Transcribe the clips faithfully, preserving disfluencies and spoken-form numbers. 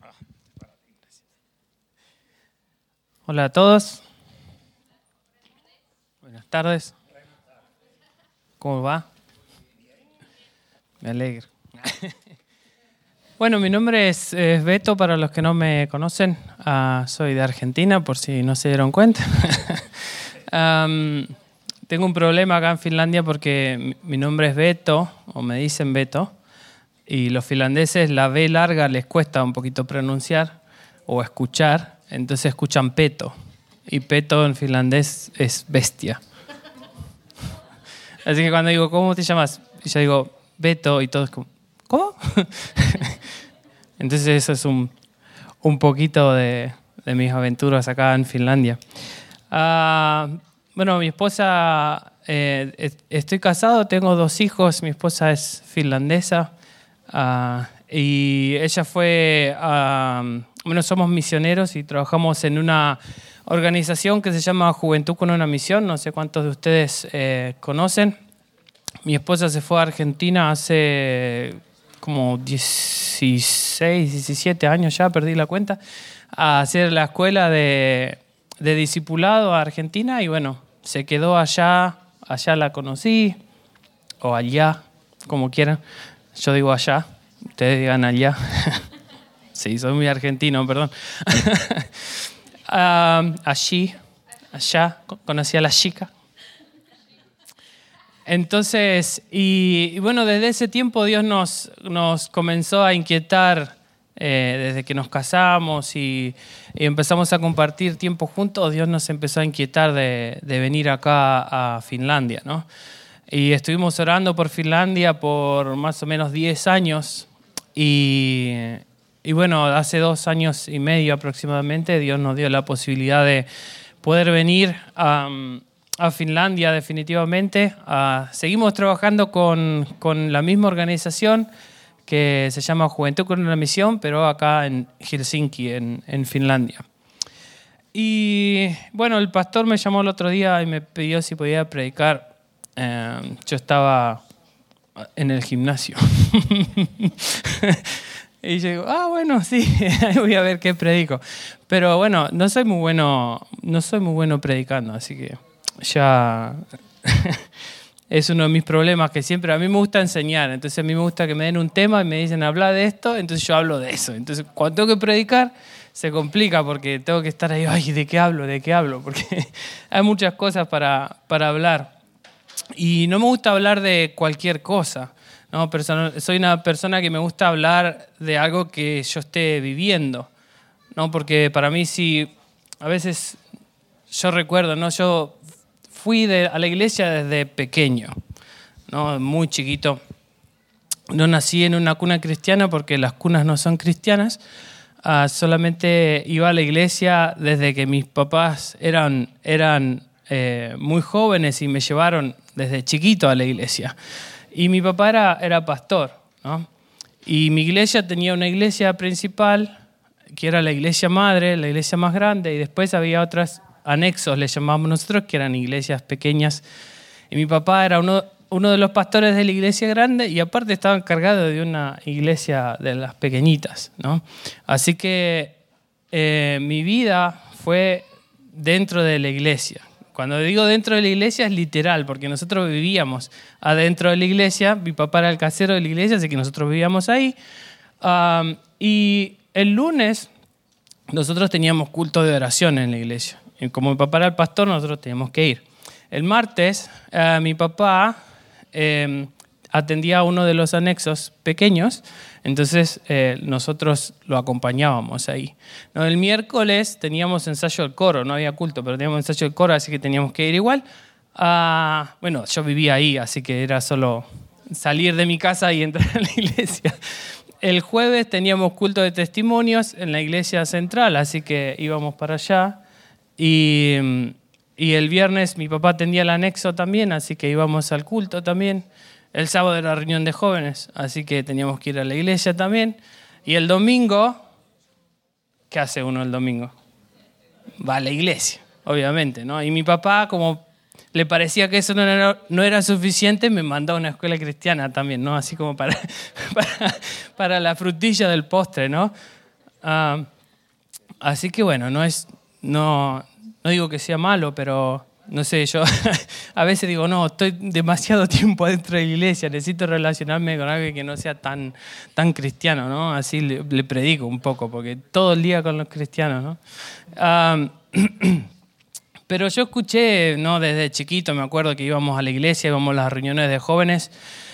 Hola a todos. Buenas tardes. ¿Cómo va? Me alegro. Bueno, mi nombre es, es Beto, para los que no me conocen. Uh, soy de Argentina, por si no se dieron cuenta. um, tengo un problema acá en Finlandia porque mi, mi nombre es Beto, o me dicen Beto, y los finlandeses la B larga les cuesta un poquito pronunciar o escuchar, entonces escuchan Peto. Y Peto en finlandés es bestia. Así que cuando digo, ¿cómo te llamas? Y yo digo, Beto, y todos como, ¿cómo? Entonces eso es un, un poquito de, de mis aventuras acá en Finlandia. Uh, bueno, mi esposa, eh, estoy casado, tengo dos hijos, mi esposa es finlandesa uh, y ella fue, uh, bueno, somos misioneros y trabajamos en una organización que se llama Juventud con una Misión, no sé cuántos de ustedes eh, conocen. Mi esposa se fue a Argentina hace como dieciséis, diecisiete años ya, perdí la cuenta, a hacer la escuela de, de discipulado a Argentina y bueno, se quedó allá, allá la conocí, o allá, como quieran. Yo digo allá, ustedes digan allá. Sí, soy muy argentino, perdón. Uh, allí, allá, conocí a la chica. Entonces, y, y bueno, desde ese tiempo Dios nos, nos comenzó a inquietar eh, desde que nos casamos y, y empezamos a compartir tiempo juntos. Dios nos empezó a inquietar de, de venir acá a Finlandia, ¿no? Y estuvimos orando por Finlandia por más o menos diez años y... Y bueno, hace dos años y medio aproximadamente Dios nos dio la posibilidad de poder venir a, a Finlandia definitivamente. Uh, seguimos trabajando con, con la misma organización que se llama Juventud con una Misión, pero acá en Helsinki, en, en Finlandia. Y bueno, el pastor me llamó el otro día y me pidió si podía predicar. Uh, yo estaba en el gimnasio. Y yo digo, ah, bueno, sí, voy a ver qué predico. Pero bueno, no soy muy bueno, no soy muy bueno predicando, así que ya es uno de mis problemas que siempre, a mí me gusta enseñar, entonces a mí me gusta que me den un tema y me dicen, habla de esto, entonces yo hablo de eso. Entonces cuando tengo que predicar, se complica porque tengo que estar ahí, ay, ¿de qué hablo? ¿De qué hablo? Porque hay muchas cosas para, para hablar. Y no me gusta hablar de cualquier cosa. No, soy una persona que me gusta hablar de algo que yo esté viviendo, ¿no? Porque para mí sí, a veces yo recuerdo, ¿no? Yo fui de, a la iglesia desde pequeño, ¿no? Muy chiquito. No nací en una cuna cristiana porque las cunas no son cristianas. Uh, solamente iba a la iglesia desde que mis papás eran, eran eh, muy jóvenes y me llevaron desde chiquito a la iglesia. Y mi papá era, era pastor, ¿no? Y mi iglesia tenía una iglesia principal, que era la iglesia madre, la iglesia más grande, y después había otros anexos, le llamábamos nosotros, que eran iglesias pequeñas. Y mi papá era uno, uno de los pastores de la iglesia grande y aparte estaba encargado de una iglesia de las pequeñitas, ¿no? Así que eh, mi vida fue dentro de la iglesia. Cuando digo dentro de la iglesia es literal, porque nosotros vivíamos adentro de la iglesia. Mi papá era el casero de la iglesia, así que nosotros vivíamos ahí. Um, y el lunes nosotros teníamos culto de oración en la iglesia. Y como mi papá era el pastor, nosotros teníamos que ir. El martes, uh, mi papá eh, atendía a uno de los anexos pequeños, entonces eh, nosotros lo acompañábamos ahí. No, el miércoles teníamos ensayo del coro, no había culto, pero teníamos ensayo del coro, así que teníamos que ir igual. Uh, bueno, yo vivía ahí, así que era solo salir de mi casa y entrar a la iglesia. El jueves teníamos culto de testimonios en la iglesia central, así que íbamos para allá. Y, y el viernes mi papá atendía el anexo también, así que íbamos al culto también. El sábado era reunión de jóvenes, así que teníamos que ir a la iglesia también. Y el domingo, ¿qué hace uno el domingo? Va a la iglesia, obviamente, ¿no? Y mi papá, como le parecía que eso no era, no era suficiente, me mandó a una escuela cristiana también, ¿no? Así como para, para, para la frutilla del postre, ¿no? Ah, así que bueno, no es, no, no digo que sea malo, pero no sé, yo a veces digo, no, estoy demasiado tiempo adentro de la iglesia, necesito relacionarme con alguien que no sea tan, tan cristiano, ¿no? Así le, le predico un poco, porque todo el día con los cristianos, ¿no? Ah, pero yo escuché, ¿no? Desde chiquito, me acuerdo que íbamos a la iglesia, íbamos a las reuniones de jóvenes.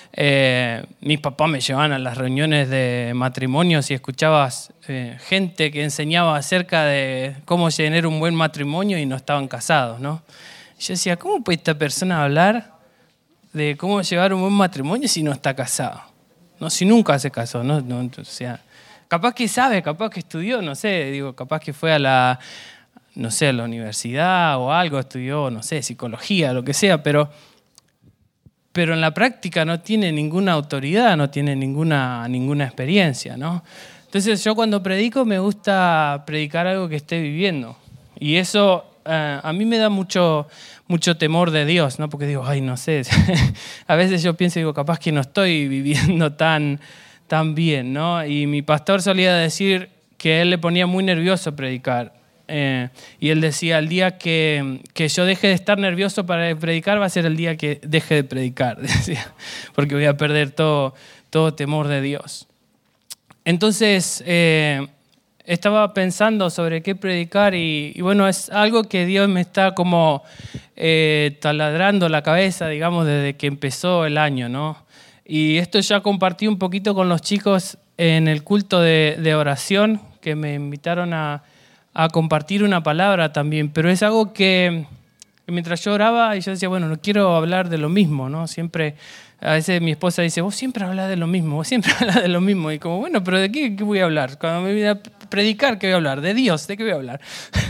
Eh, mis papás me llevaban a las reuniones de matrimonios y escuchabas eh, gente que enseñaba acerca de cómo tener un buen matrimonio y no estaban casados, ¿no? Yo decía, ¿cómo puede esta persona hablar de cómo llevar un buen matrimonio si no está casado? No, si nunca se casó, ¿no? No, o sea, capaz que sabe, capaz que estudió, no sé, digo, capaz que fue a la, no sé, a la universidad o algo, estudió, no sé, psicología, lo que sea, pero, pero en la práctica no tiene ninguna autoridad, no tiene ninguna, ninguna experiencia, ¿no? Entonces yo cuando predico me gusta predicar algo que esté viviendo. Y eso uh, a mí me da mucho, mucho temor de Dios, ¿no? Porque digo, ay, no sé, a veces yo pienso, digo, capaz que no estoy viviendo tan, tan bien, ¿no? Y mi pastor solía decir que a él le ponía muy nervioso predicar. Eh, y él decía, el día que, que yo deje de estar nervioso para predicar va a ser el día que deje de predicar, decía, porque voy a perder todo, todo temor de Dios. Entonces, eh, estaba pensando sobre qué predicar y, y bueno, es algo que Dios me está como eh, taladrando la cabeza, digamos, desde que empezó el año, ¿no? Y esto ya compartí un poquito con los chicos en el culto de, de oración, que me invitaron a, a compartir una palabra también, pero es algo que mientras yo oraba y yo decía, bueno, no quiero hablar de lo mismo, ¿no? Siempre, a veces mi esposa dice, vos siempre hablas de lo mismo, vos siempre hablas de lo mismo. Y como, bueno, pero ¿de qué, qué voy a hablar? Cuando me voy a predicar, ¿qué voy a hablar? De Dios, ¿de qué voy a hablar?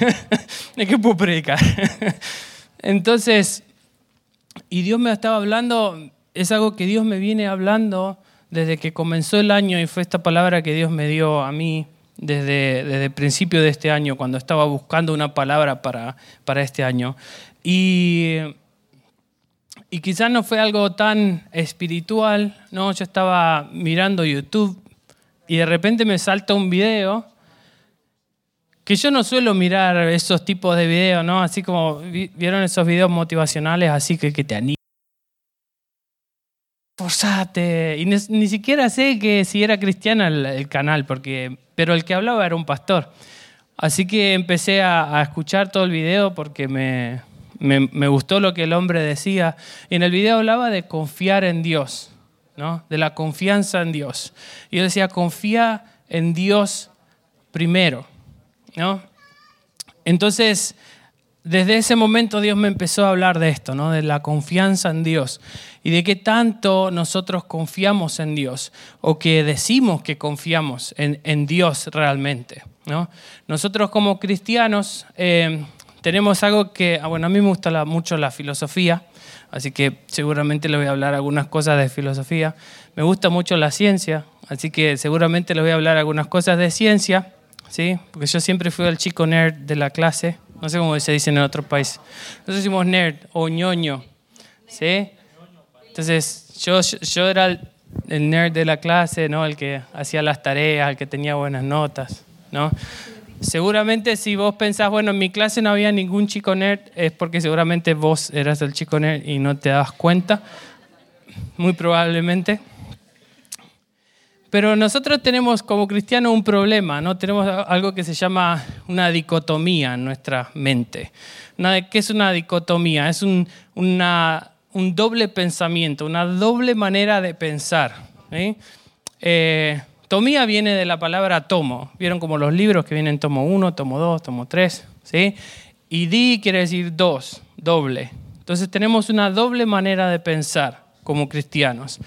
¿De qué puedo predicar? Entonces, y Dios me estaba hablando, es algo que Dios me viene hablando desde que comenzó el año y fue esta palabra que Dios me dio a mí desde, desde el principio de este año, cuando estaba buscando una palabra para, para este año. Y, y quizás no fue algo tan espiritual, ¿no? Yo estaba mirando YouTube y de repente me salta un video que yo no suelo mirar esos tipos de videos, ¿no? Así como vieron esos videos motivacionales, así que, que te animan. Forzate. Y ni, ni siquiera sé que si era cristiana el, el canal, porque, pero el que hablaba era un pastor. Así que empecé a, a escuchar todo el video porque me, me, me gustó lo que el hombre decía. Y en el video hablaba de confiar en Dios, ¿no? De la confianza en Dios. Y yo decía, confía en Dios primero, ¿no? Entonces, desde ese momento Dios me empezó a hablar de esto, ¿no? De la confianza en Dios y de qué tanto nosotros confiamos en Dios o que decimos que confiamos en, en Dios realmente, ¿no? Nosotros como cristianos eh, tenemos algo que, bueno, a mí me gusta la, mucho la filosofía, así que seguramente les voy a hablar algunas cosas de filosofía. Me gusta mucho la ciencia, así que seguramente les voy a hablar algunas cosas de ciencia, ¿sí? Porque yo siempre fui el chico nerd de la clase. No sé cómo se dice en otros países. Nosotros decimos nerd o ñoño, ¿sí? Entonces, yo, yo era el, el nerd de la clase, ¿no? El que hacía las tareas, el que tenía buenas notas, ¿no? Seguramente si vos pensás, bueno, en mi clase no había ningún chico nerd, es porque seguramente vos eras el chico nerd y no te das cuenta, muy probablemente. Pero nosotros tenemos como cristianos un problema, ¿no? Tenemos algo que se llama una dicotomía en nuestra mente. ¿Qué es una dicotomía? Es un, una, un doble pensamiento, una doble manera de pensar, ¿sí? Eh, tomía viene de la palabra tomo. ¿Vieron como los libros que vienen tomo uno, tomo dos, tomo tres? ¿Sí? Y di quiere decir dos, doble. Entonces tenemos una doble manera de pensar como cristianos.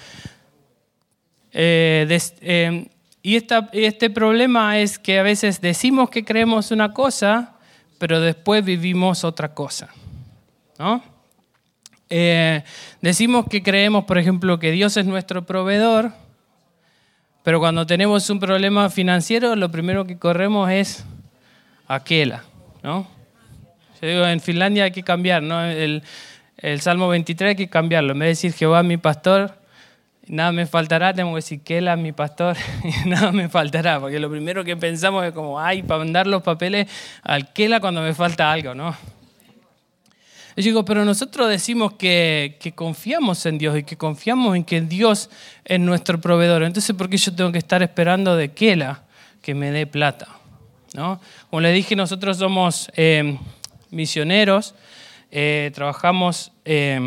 Eh, des, eh, y esta, este problema es que a veces decimos que creemos una cosa, pero después vivimos otra cosa, ¿no? Eh, decimos que creemos, por ejemplo, que Dios es nuestro proveedor, pero cuando tenemos un problema financiero, lo primero que corremos es aquela, ¿no? Yo digo, en Finlandia hay que cambiar, ¿no? El, el Salmo veintitrés hay que cambiarlo. En vez de decir Jehová mi pastor, Nada me faltará, tengo que decir que él es mi pastor, y nada me faltará, porque lo primero que pensamos es como, ay, para mandar los papeles al Kela cuando me falta algo, ¿no? Yo digo, pero nosotros decimos que, que confiamos en Dios y que confiamos en que Dios es nuestro proveedor. Entonces, ¿por qué yo tengo que estar esperando de Kela que me dé plata? ¿No? Como les dije, nosotros somos eh, misioneros, eh, trabajamos eh,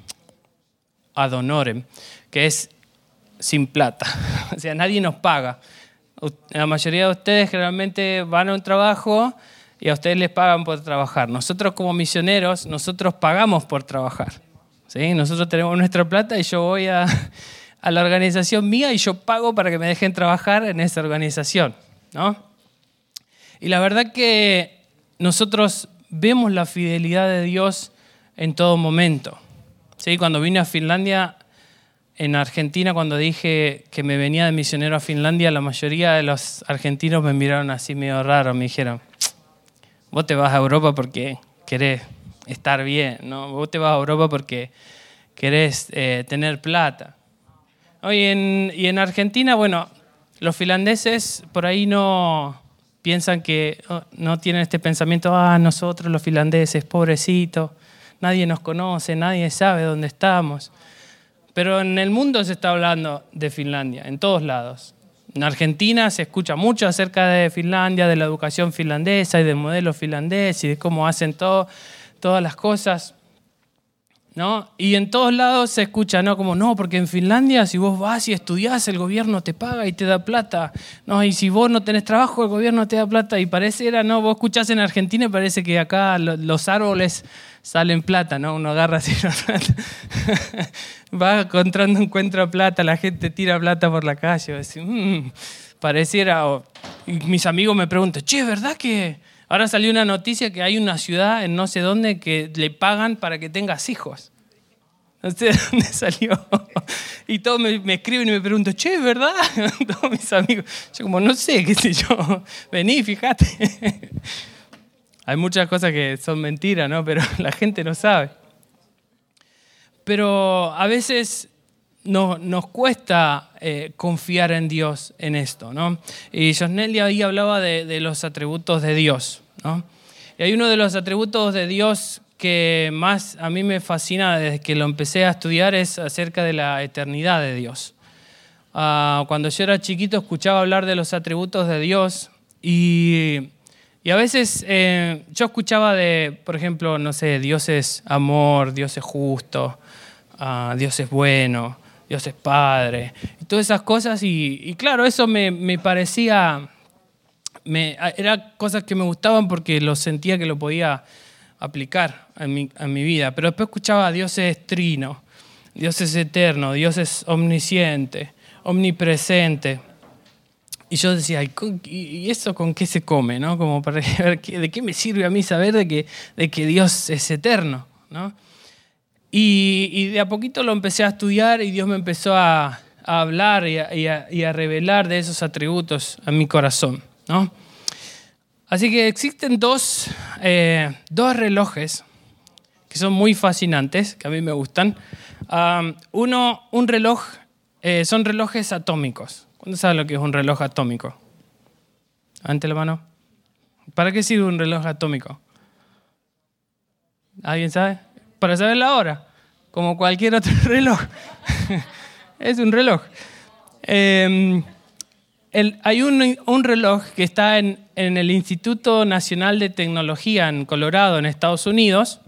ad honorem, que es sin plata. O sea, nadie nos paga. La mayoría de ustedes generalmente van a un trabajo y a ustedes les pagan por trabajar. Nosotros como misioneros, nosotros pagamos por trabajar. ¿Sí? Nosotros tenemos nuestra plata y yo voy a, a la organización mía y yo pago para que me dejen trabajar en esa organización, ¿no? Y la verdad que nosotros vemos la fidelidad de Dios en todo momento. ¿Sí? Cuando vine a Finlandia, en Argentina, cuando dije que me venía de misionero a Finlandia, la mayoría de los argentinos me miraron así medio raro. Me dijeron, vos te vas a Europa porque querés estar bien, ¿no? Vos te vas a Europa porque querés eh, tener plata. ¿No? Y, en, y en Argentina, bueno, los finlandeses por ahí no piensan que oh, no tienen este pensamiento, ah, nosotros los finlandeses, pobrecitos, nadie nos conoce, nadie sabe dónde estamos. Pero en el mundo se está hablando de Finlandia, en todos lados. En Argentina se escucha mucho acerca de Finlandia, de la educación finlandesa y del modelo finlandés y de cómo hacen todo, todas las cosas, ¿no? Y en todos lados se escucha, ¿no? Como, no, porque en Finlandia si vos vas y estudiás, el gobierno te paga y te da plata, ¿no? Y si vos no tenés trabajo, el gobierno te da plata. Y pareciera, ¿no? Vos escuchás en Argentina y parece que acá los árboles salen plata, ¿no? Uno agarra así la plata. Va encontrando, encuentra plata, la gente tira plata por la calle. Así, mmm, pareciera... O, y mis amigos me preguntan, che, ¿verdad que ahora salió una noticia que hay una ciudad en no sé dónde que le pagan para que tengas hijos? No sé de dónde salió. Y todos me, me escriben y me preguntan, che, ¿verdad? Todos mis amigos. Yo como, no sé, qué sé yo. Vení, fíjate. Hay muchas cosas que son mentiras, ¿no? Pero la gente no sabe. Pero a veces no, nos cuesta eh, confiar en Dios en esto, ¿no? Y Josnelli ahí hablaba de, de los atributos de Dios, ¿no? Y hay uno de los atributos de Dios que más a mí me fascina desde que lo empecé a estudiar es acerca de la eternidad de Dios. Uh, cuando yo era chiquito escuchaba hablar de los atributos de Dios y... Y a veces eh, yo escuchaba de, por ejemplo, no sé, Dios es amor, Dios es justo, uh, Dios es bueno, Dios es padre, y todas esas cosas. Y, y claro, eso me, me parecía, me, eran cosas que me gustaban porque lo sentía que lo podía aplicar en mi, en mi vida. Pero después escuchaba Dios es trino, Dios es eterno, Dios es omnisciente, omnipresente. Y yo decía, ¿y eso con qué se come? ¿No? Como para ver de qué me sirve a mí saber de que, de que Dios es eterno, ¿no? Y, y de a poquito lo empecé a estudiar y Dios me empezó a, a hablar y a, y, a, y a revelar de esos atributos a mi corazón, ¿no? Así que existen dos, eh, dos relojes que son muy fascinantes, que a mí me gustan. Um, uno, un reloj, eh, son relojes atómicos. ¿Cuándo sabe lo que es un reloj atómico? Levante la mano. ¿Para qué sirve un reloj atómico? ¿Alguien sabe? Para saber la hora, como cualquier otro reloj. Es un reloj. Eh, el, hay un, un reloj que está en, en el Instituto Nacional de Tecnología en Colorado, en Estados Unidos.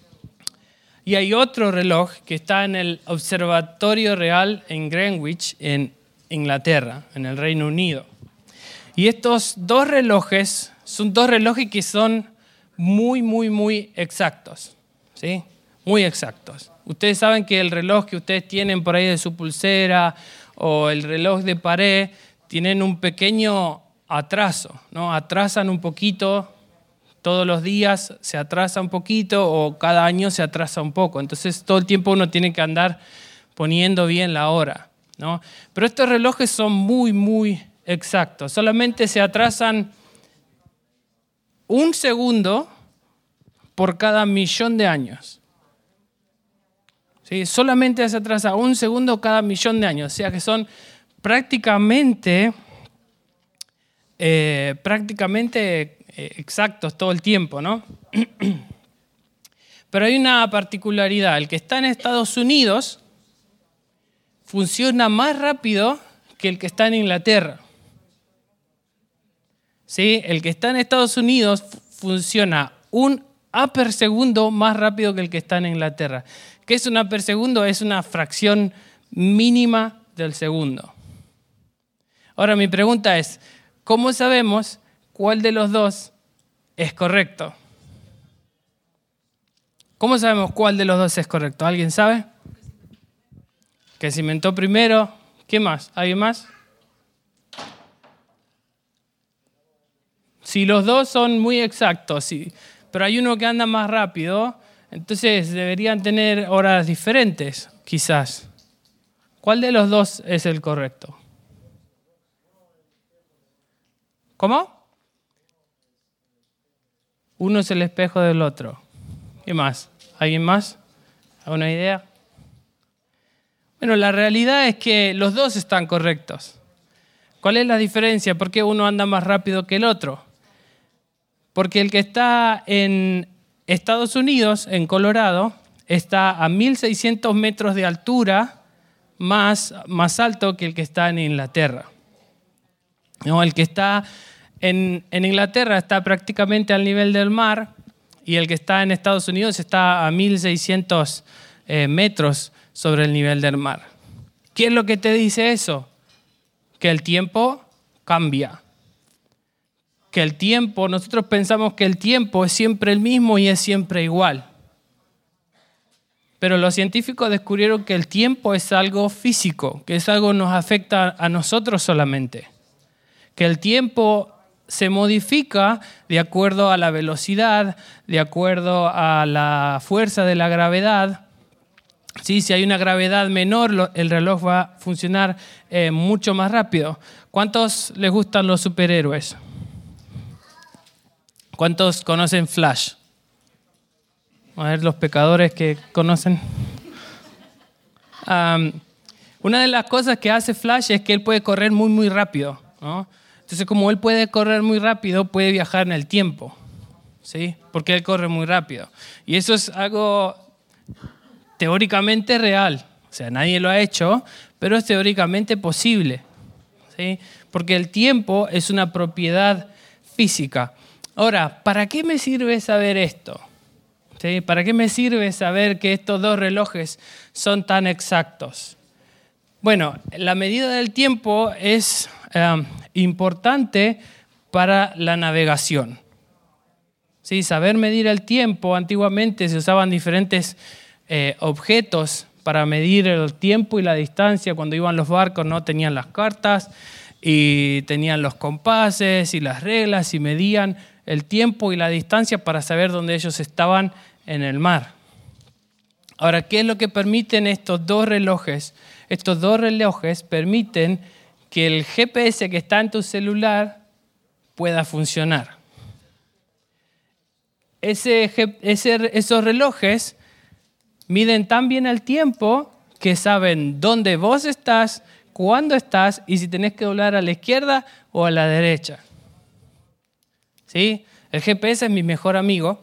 Y hay otro reloj que está en el Observatorio Real en Greenwich, en Inglaterra, en el Reino Unido. Y estos dos relojes son dos relojes que son muy, muy, muy exactos, ¿sí? Muy exactos. Ustedes saben que el reloj que ustedes tienen por ahí de su pulsera o el reloj de pared tienen un pequeño atraso, ¿no? Atrasan un poquito, todos los días se atrasa un poquito o cada año se atrasa un poco. Entonces todo el tiempo uno tiene que andar poniendo bien la hora, ¿no? Pero estos relojes son muy, muy exactos. Solamente se atrasan un segundo por cada millón de años. ¿sí? Solamente se atrasa un segundo cada millón de años. O sea que son prácticamente, eh, prácticamente exactos todo el tiempo, ¿no? Pero hay una particularidad. El que está en Estados Unidos funciona más rápido que el que está en Inglaterra. ¿Sí? El que está en Estados Unidos funciona un amper segundo más rápido que el que está en Inglaterra. ¿Qué es un amper segundo? Es una fracción mínima del segundo. Ahora mi pregunta es, ¿cómo sabemos cuál de los dos es correcto? ¿Cómo sabemos cuál de los dos es correcto? ¿Alguien sabe? Que se inventó primero. ¿Qué más? ¿Alguien más? Si los dos son muy exactos, sí, pero hay uno que anda más rápido, entonces deberían tener horas diferentes, quizás. ¿Cuál de los dos es el correcto? ¿Cómo? Uno es el espejo del otro. ¿Qué más? ¿Alguien más? ¿Alguna idea? Bueno, la realidad es que los dos están correctos. ¿Cuál es la diferencia? ¿Por qué uno anda más rápido que el otro? Porque el que está en Estados Unidos, en Colorado, está a mil seiscientos metros de altura más, más alto que el que está en Inglaterra. No, el que está en, en Inglaterra está prácticamente al nivel del mar y el que está en Estados Unidos está a mil seiscientos eh, metros sobre el nivel del mar. ¿Qué es lo que te dice eso? Que el tiempo cambia. Que el tiempo, nosotros pensamos que el tiempo es siempre el mismo y es siempre igual. Pero los científicos descubrieron que el tiempo es algo físico, que es algo que nos afecta a nosotros solamente. Que el tiempo se modifica de acuerdo a la velocidad, de acuerdo a la fuerza de la gravedad. Sí, si hay una gravedad menor, el reloj va a funcionar eh, mucho más rápido. ¿Cuántos les gustan los superhéroes? ¿Cuántos conocen Flash? A ver, los pecadores que conocen. Um, una de las cosas que hace Flash es que él puede correr muy, muy rápido, ¿no? Entonces, como él puede correr muy rápido, puede viajar en el tiempo, ¿sí? Porque él corre muy rápido. Y eso es algo teóricamente real. O sea, nadie lo ha hecho, pero es teóricamente posible, ¿sí? Porque el tiempo es una propiedad física. Ahora, ¿para qué me sirve saber esto? ¿Sí? ¿Para qué me sirve saber que estos dos relojes son tan exactos? Bueno, la medida del tiempo es eh, importante para la navegación. ¿Sí? Saber medir el tiempo, antiguamente se usaban diferentes eh, objetos para medir el tiempo y la distancia. Cuando iban los barcos, no tenían las cartas y tenían los compases y las reglas y medían el tiempo y la distancia para saber dónde ellos estaban en el mar. Ahora, ¿qué es lo que permiten estos dos relojes? Estos dos relojes permiten que el G P S que está en tu celular pueda funcionar. Ese, ese, esos relojes miden tan bien el tiempo que saben dónde vos estás, cuándo estás y si tenés que doblar a la izquierda o a la derecha. ¿Sí? El G P S es mi mejor amigo.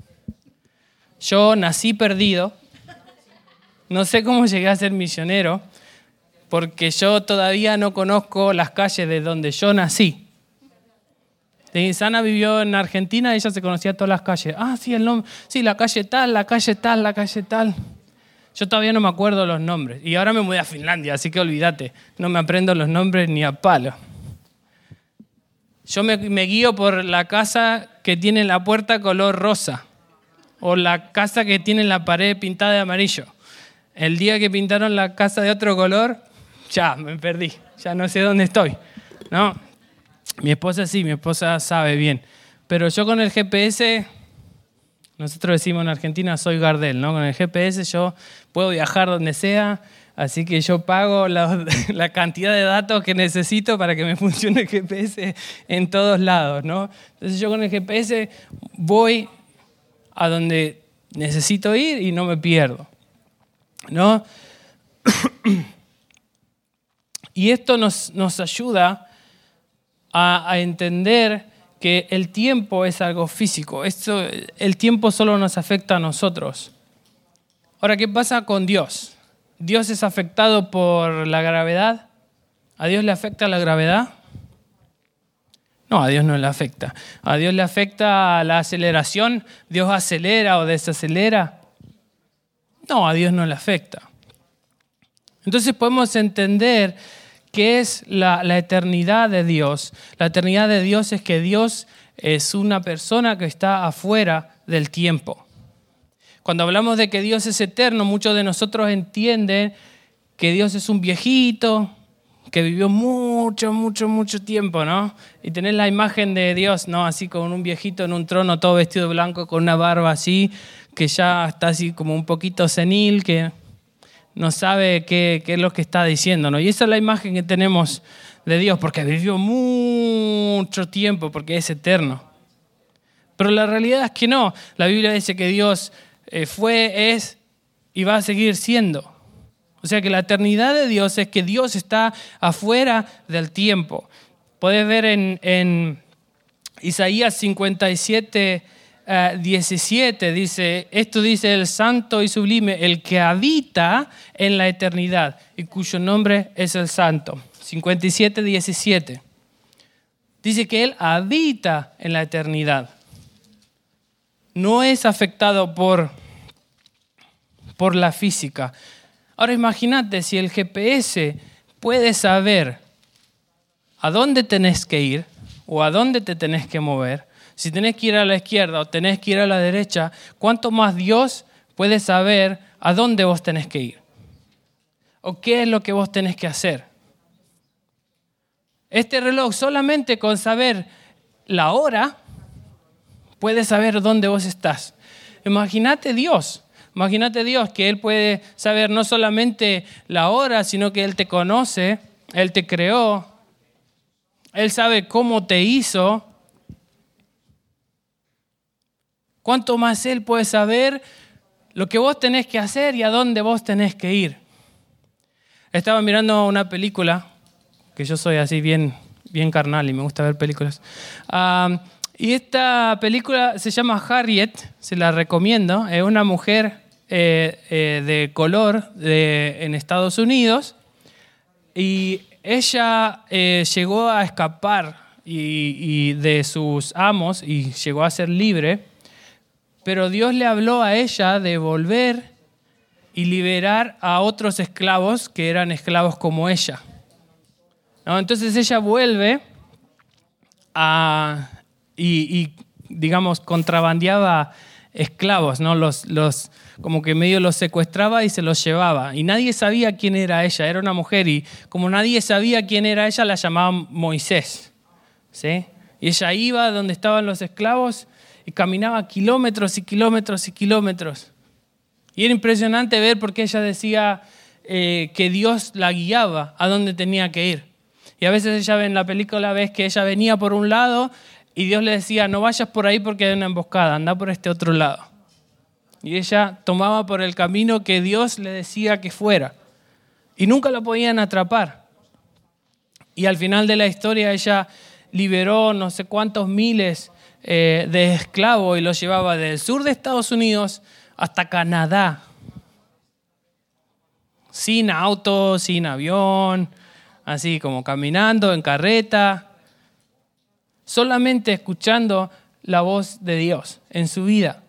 Yo nací perdido. No sé cómo llegué a ser misionero, porque yo todavía no conozco las calles de donde yo nací. ¿Sí? Sana vivió en Argentina y ella se conocía todas las calles. Ah, sí, el nombre, sí, la calle tal, la calle tal, la calle tal. Yo todavía no me acuerdo los nombres. Y ahora me mudé a Finlandia, así que olvídate. No me aprendo los nombres ni a palo. Yo me, me guío por la casa que tiene la puerta color rosa o la casa que tiene la pared pintada de amarillo. El día que pintaron la casa de otro color, ya me perdí, ya no sé dónde estoy, ¿no? Mi esposa sí, mi esposa sabe bien. Pero yo con el G P S, nosotros decimos en Argentina, soy Gardel, ¿no? Con el G P S yo puedo viajar donde sea, así que yo pago la, la cantidad de datos que necesito para que me funcione el G P S en todos lados, ¿no? Entonces yo con el G P S voy a donde necesito ir y no me pierdo. ¿no? Y esto nos, nos ayuda a, a entender que el tiempo es algo físico. Esto, el tiempo solo nos afecta a nosotros. Ahora, ¿qué pasa con Dios? ¿Dios es afectado por la gravedad? ¿A Dios le afecta la gravedad? No, a Dios no le afecta. ¿A Dios le afecta la aceleración? ¿Dios acelera o desacelera? No, a Dios no le afecta. Entonces podemos entender qué es la, la eternidad de Dios. La eternidad de Dios es que Dios es una persona que está afuera del tiempo. Cuando hablamos de que Dios es eterno, muchos de nosotros entienden que Dios es un viejito que vivió mucho, mucho, mucho tiempo, ¿no? Y tener la imagen de Dios, ¿no? Así con un viejito en un trono, todo vestido de blanco, con una barba así, que ya está así como un poquito senil, que no sabe qué, qué es lo que está diciendo, ¿no? Y esa es la imagen que tenemos de Dios, porque vivió mucho tiempo, porque es eterno. Pero la realidad es que no. La Biblia dice que Dios eh, fue, es y va a seguir siendo. O sea que la eternidad de Dios es que Dios está afuera del tiempo. Puedes ver en, en Isaías cincuenta y siete, diecisiete, dice, esto dice el santo y sublime, el que habita en la eternidad y cuyo nombre es el santo. cincuenta y siete, diecisiete. Dice que Él habita en la eternidad. No es afectado por, por la física. Ahora imagínate si el G P S puede saber a dónde tenés que ir o a dónde te tenés que mover, si tenés que ir a la izquierda o tenés que ir a la derecha, ¿cuánto más Dios puede saber a dónde vos tenés que ir? ¿O qué es lo que vos tenés que hacer? Este reloj solamente con saber la hora puede saber dónde vos estás. Imagínate Dios. Imagínate Dios, que Él puede saber no solamente la hora, sino que Él te conoce, Él te creó, Él sabe cómo te hizo. ¿Cuánto más Él puede saber lo que vos tenés que hacer y a dónde vos tenés que ir? Estaba mirando una película, que yo soy así bien, bien carnal y me gusta ver películas. Um, y esta película se llama Harriet, se la recomiendo. Es una mujer eh, eh, de color de, en Estados Unidos y ella eh, llegó a escapar y, y de sus amos y llegó a ser libre, pero Dios le habló a ella de volver y liberar a otros esclavos que eran esclavos como ella. ¿No? Entonces ella vuelve a, y, y, digamos, contrabandeaba esclavos, ¿no? Los, los, como que medio los secuestraba y se los llevaba. Y nadie sabía quién era ella, era una mujer. Y como nadie sabía quién era ella, la llamaban Moisés, ¿sí? Y ella iba donde estaban los esclavos y caminaba kilómetros y kilómetros y kilómetros. Y era impresionante ver porque ella decía eh, que Dios la guiaba a donde tenía que ir. Y a veces ella en la película ves que ella venía por un lado y Dios le decía, no vayas por ahí porque hay una emboscada, anda por este otro lado. Y ella tomaba por el camino que Dios le decía que fuera. Y nunca la podían atrapar. Y al final de la historia ella liberó no sé cuántos miles eh, de esclavos y los llevaba del sur de Estados Unidos hasta Canadá. Sin auto, sin avión, así como caminando en carreta, solamente escuchando la voz de Dios en su vida.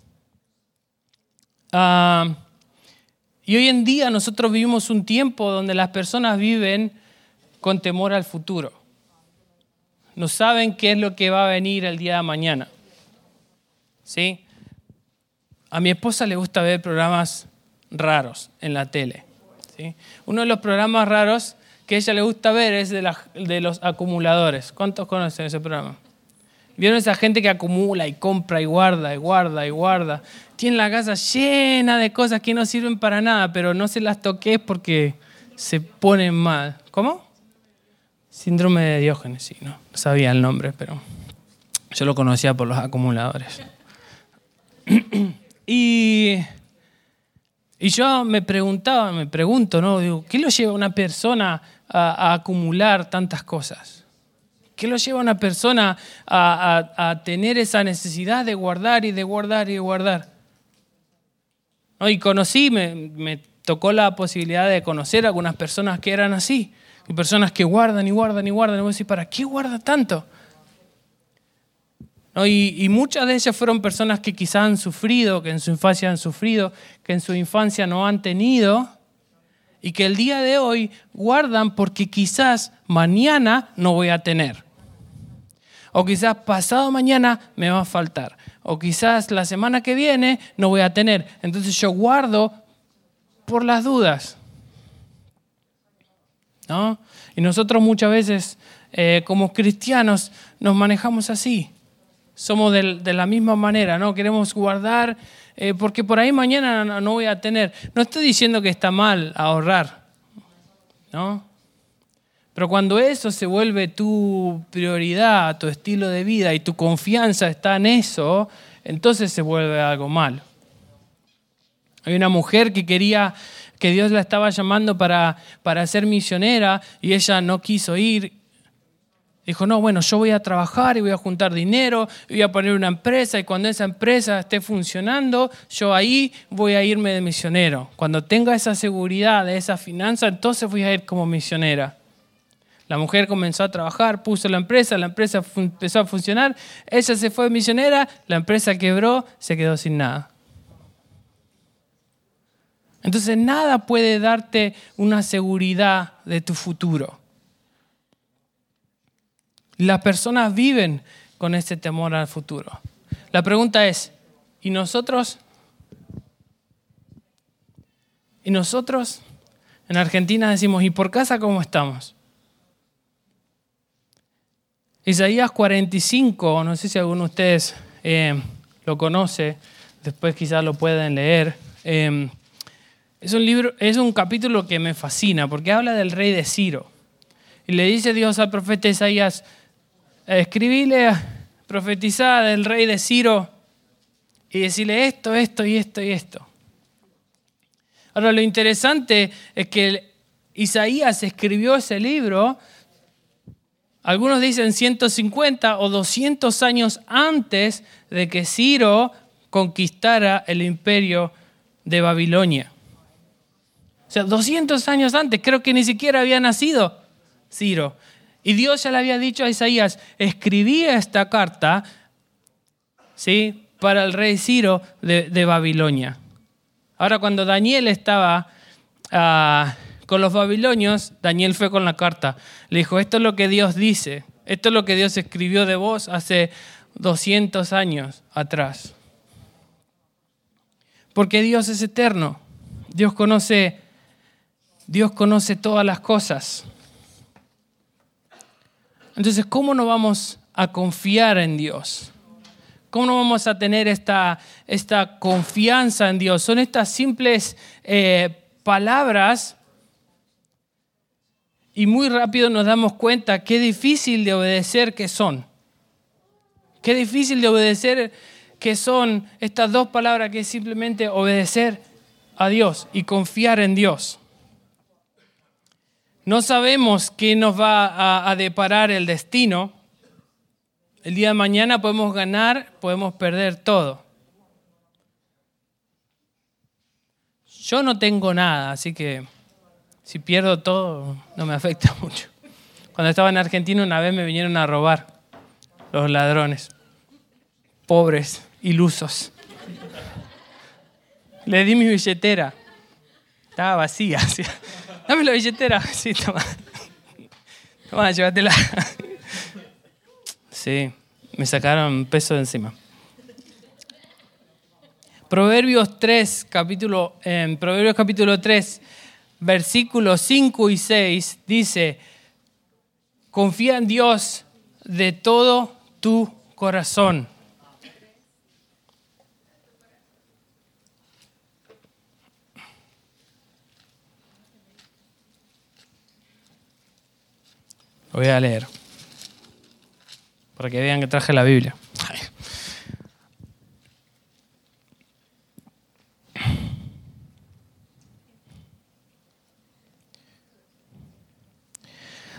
Uh, y hoy en día nosotros vivimos un tiempo donde las personas viven con temor al futuro. No saben qué es lo que va a venir el día de mañana. ¿Sí? A mi esposa le gusta ver programas raros en la tele. ¿Sí? Uno de los programas raros que a ella le gusta ver es de, la, de los acumuladores. ¿Cuántos conocen ese programa? ¿Vieron esa gente que acumula y compra y guarda y guarda y guarda? Tienen la casa llena de cosas que no sirven para nada, pero no se las toques porque se ponen mal. ¿Cómo? Síndrome de Diógenes, sí, no, no sabía el nombre, pero yo lo conocía por los acumuladores. Y, Y yo me preguntaba, me pregunto, ¿no? Digo, ¿qué lo lleva a una persona a, a acumular tantas cosas? ¿Qué lo lleva a una persona a, a, a tener esa necesidad de guardar y de guardar y de guardar? ¿No? Y conocí, me, me tocó la posibilidad de conocer a algunas personas que eran así. Y personas que guardan y guardan y guardan. Y vos decís, ¿para qué guarda tanto? ¿No? Y, y muchas de ellas fueron personas que quizás han sufrido, que en su infancia han sufrido, que en su infancia no han tenido y que el día de hoy guardan porque quizás mañana no voy a tener. O quizás pasado mañana me va a faltar. O quizás la semana que viene no voy a tener. Entonces yo guardo por las dudas. ¿No? Y nosotros muchas veces eh, como cristianos nos manejamos así. Somos de, de la misma manera, ¿no? Queremos guardar eh, porque por ahí mañana no, no voy a tener. No estoy diciendo que está mal ahorrar, ¿no? Pero cuando eso se vuelve tu prioridad, tu estilo de vida y tu confianza está en eso, entonces se vuelve algo malo. Hay una mujer que quería, que Dios la estaba llamando para, para ser misionera y ella no quiso ir. Dijo, no, bueno, yo voy a trabajar y voy a juntar dinero, y voy a poner una empresa y cuando esa empresa esté funcionando, yo ahí voy a irme de misionero. Cuando tenga esa seguridad de esa finanza, entonces voy a ir como misionera. La mujer comenzó a trabajar, puso la empresa, la empresa fu- empezó a funcionar, ella se fue misionera, la empresa quebró, se quedó sin nada. Entonces nada puede darte una seguridad de tu futuro. Las personas viven con ese temor al futuro. La pregunta es, ¿y nosotros? ¿Y nosotros? En Argentina decimos, ¿y por casa cómo estamos? Isaías cuarenta y cinco, no sé si alguno de ustedes eh, lo conoce, después quizás lo pueden leer. Eh, es un libro, es un capítulo que me fascina porque habla del rey de Ciro. Y le dice Dios al profeta Isaías, escribile, profetizar del rey de Ciro y decirle esto, esto y esto y esto. Ahora lo interesante es que Isaías escribió ese libro, algunos dicen ciento cincuenta o doscientos años antes de que Ciro conquistara el imperio de Babilonia. O sea, doscientos años antes, creo que ni siquiera había nacido Ciro. Y Dios ya le había dicho a Isaías, escribí esta carta, ¿sí?, para el rey Ciro de, de Babilonia. Ahora, cuando Daniel estaba uh, con los babilonios, Daniel fue con la carta. Le dijo, esto es lo que Dios dice, esto es lo que Dios escribió de vos hace doscientos años atrás. Porque Dios es eterno. Dios conoce, Dios conoce todas las cosas. Entonces, ¿cómo no vamos a confiar en Dios? ¿Cómo no vamos a tener esta, esta confianza en Dios? Son estas simples eh, palabras y muy rápido nos damos cuenta qué difícil de obedecer que son. Qué difícil de obedecer que son estas dos palabras que es simplemente obedecer a Dios y confiar en Dios. No sabemos qué nos va a, a deparar el destino. El día de mañana podemos ganar, podemos perder todo. Yo no tengo nada, así que si pierdo todo no me afecta mucho. Cuando estaba en Argentina una vez me vinieron a robar los ladrones. Pobres, ilusos. Le di mi billetera. Estaba vacía. ¿Sí? Dame la billetera. Sí, toma. Toma, llévatela. Sí, me sacaron peso de encima. Proverbios tres, capítulo, en Proverbios capítulo tres, versículos cinco y seis, dice, confía en Dios de todo tu corazón. Lo voy a leer, para que vean que traje la Biblia.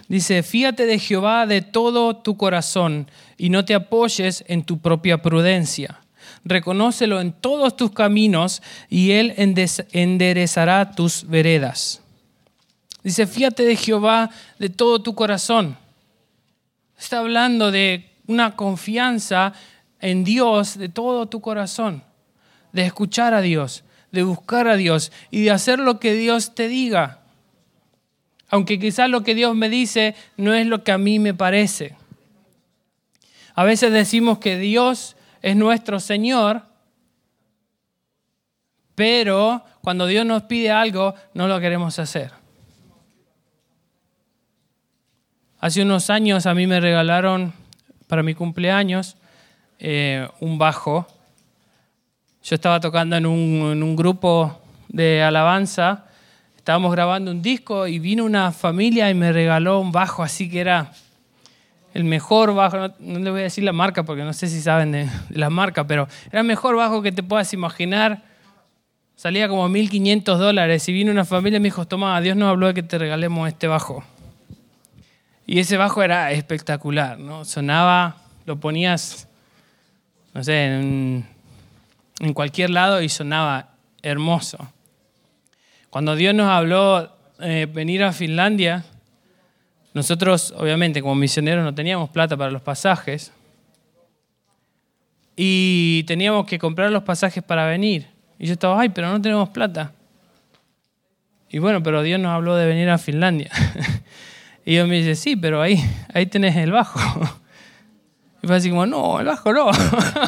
Dice, fíate de Jehová de todo tu corazón y no te apoyes en tu propia prudencia. Reconócelo en todos tus caminos y Él enderezará tus veredas. Dice, fíate de Jehová de todo tu corazón. Está hablando de una confianza en Dios de todo tu corazón, de escuchar a Dios, de buscar a Dios y de hacer lo que Dios te diga. Aunque quizás lo que Dios me dice no es lo que a mí me parece. A veces decimos que Dios es nuestro Señor, pero cuando Dios nos pide algo, no lo queremos hacer. Hace unos años a mí me regalaron para mi cumpleaños eh, un bajo. Yo estaba tocando en un, en un grupo de alabanza, estábamos grabando un disco y vino una familia y me regaló un bajo así que era el mejor bajo, no, no le voy a decir la marca porque no sé si saben de, de la marca, pero era el mejor bajo que te puedas imaginar. Salía como mil quinientos dólares y vino una familia y me dijo, toma, Dios nos habló de que te regalemos este bajo. Y ese bajo era espectacular, ¿no? Sonaba, lo ponías, no sé, en, en cualquier lado y sonaba hermoso. Cuando Dios nos habló de eh, venir a Finlandia, nosotros, obviamente, como misioneros no teníamos plata para los pasajes y teníamos que comprar los pasajes para venir. Y yo estaba, ay, pero no tenemos plata. Y bueno, pero Dios nos habló de venir a Finlandia. Y Dios me dice, sí, pero ahí, ahí tenés el bajo. Y fue así como, no, el bajo no.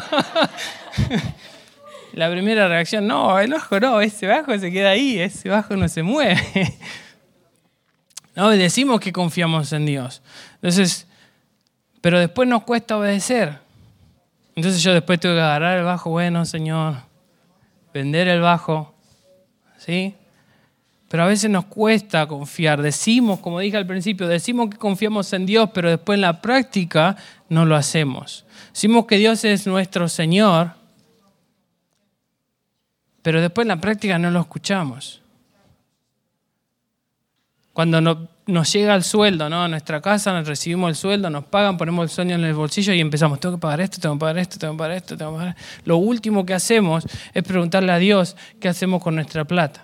La primera reacción, no, el bajo no, ese bajo se queda ahí, ese bajo no se mueve. No, decimos que confiamos en Dios. Entonces, pero después nos cuesta obedecer. Entonces yo después tuve que agarrar el bajo, bueno, Señor, vender el bajo, ¿sí? Pero a veces nos cuesta confiar. Decimos, como dije al principio, decimos que confiamos en Dios, pero después en la práctica no lo hacemos. Decimos que Dios es nuestro Señor, pero después en la práctica no lo escuchamos. Cuando no, nos llega el sueldo, ¿no? A nuestra casa, nos recibimos el sueldo, nos pagan, ponemos el sueldo en el bolsillo y empezamos, tengo que pagar esto, tengo que pagar esto, tengo que pagar esto, tengo que pagar esto. Lo último que hacemos es preguntarle a Dios qué hacemos con nuestra plata.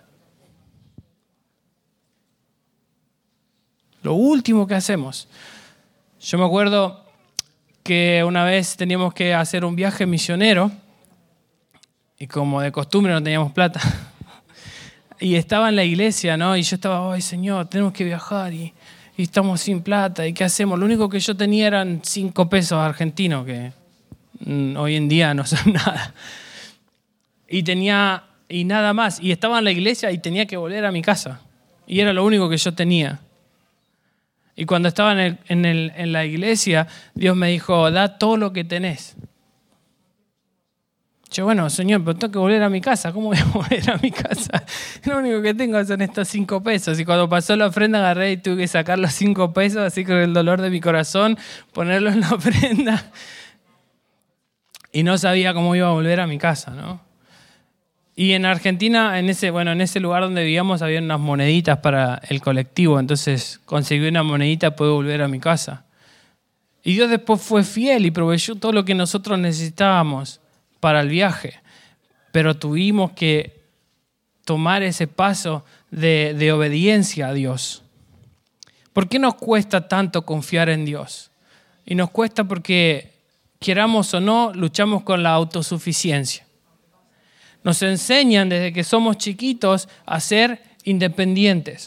Lo último que hacemos. Yo me acuerdo que una vez teníamos que hacer un viaje misionero y como de costumbre no teníamos plata. Y estaba en la iglesia, ¿no? Y yo estaba, ay, Señor, tenemos que viajar y, y estamos sin plata. ¿Y qué hacemos? Lo único que yo tenía eran cinco pesos argentinos, que mm, hoy en día no son nada. Y tenía, y nada más. Y estaba en la iglesia y tenía que volver a mi casa. Y era lo único que yo tenía. Y cuando estaba en, el, en, el, en la iglesia, Dios me dijo, da todo lo que tenés. Yo, bueno, Señor, pero tengo que volver a mi casa. ¿Cómo voy a volver a mi casa? Lo único que tengo son estos cinco pesos. Y cuando pasó la ofrenda, agarré y tuve que sacar los cinco pesos, así con el dolor de mi corazón, ponerlo en la ofrenda. Y no sabía cómo iba a volver a mi casa, ¿no? Y en Argentina, en ese, bueno, en ese lugar donde vivíamos, había unas moneditas para el colectivo. Entonces conseguí una monedita y pude volver a mi casa. Y Dios después fue fiel y proveyó todo lo que nosotros necesitábamos para el viaje. Pero tuvimos que tomar ese paso de, de obediencia a Dios. ¿Por qué nos cuesta tanto confiar en Dios? Y nos cuesta porque, queramos o no, luchamos con la autosuficiencia. Nos enseñan desde que somos chiquitos a ser independientes.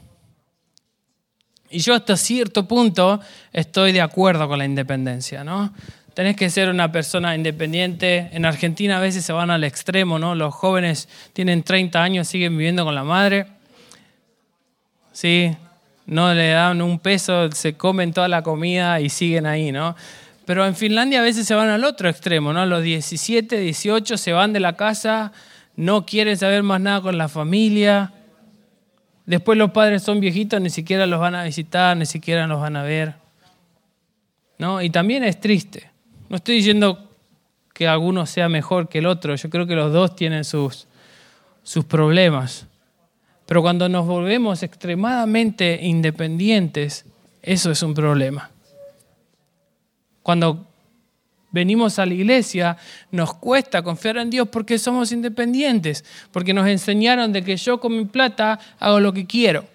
Y yo hasta cierto punto estoy de acuerdo con la independencia, ¿no? Tenés que ser una persona independiente. En Argentina a veces se van al extremo, ¿no? Los jóvenes tienen treinta años, siguen viviendo con la madre. Sí, no le dan un peso, se comen toda la comida y siguen ahí, ¿no? Pero en Finlandia a veces se van al otro extremo, ¿no? A los diecisiete, dieciocho se van de la casa, no quieren saber más nada con la familia. Después los padres son viejitos, ni siquiera los van a visitar, ni siquiera los van a ver, ¿no? Y también es triste. No estoy diciendo que alguno sea mejor que el otro. Yo creo que los dos tienen sus, sus problemas. Pero cuando nos volvemos extremadamente independientes, Eso es un problema. Cuando venimos a la iglesia, nos cuesta confiar en Dios porque somos independientes, porque nos enseñaron de que yo con mi plata hago lo que quiero.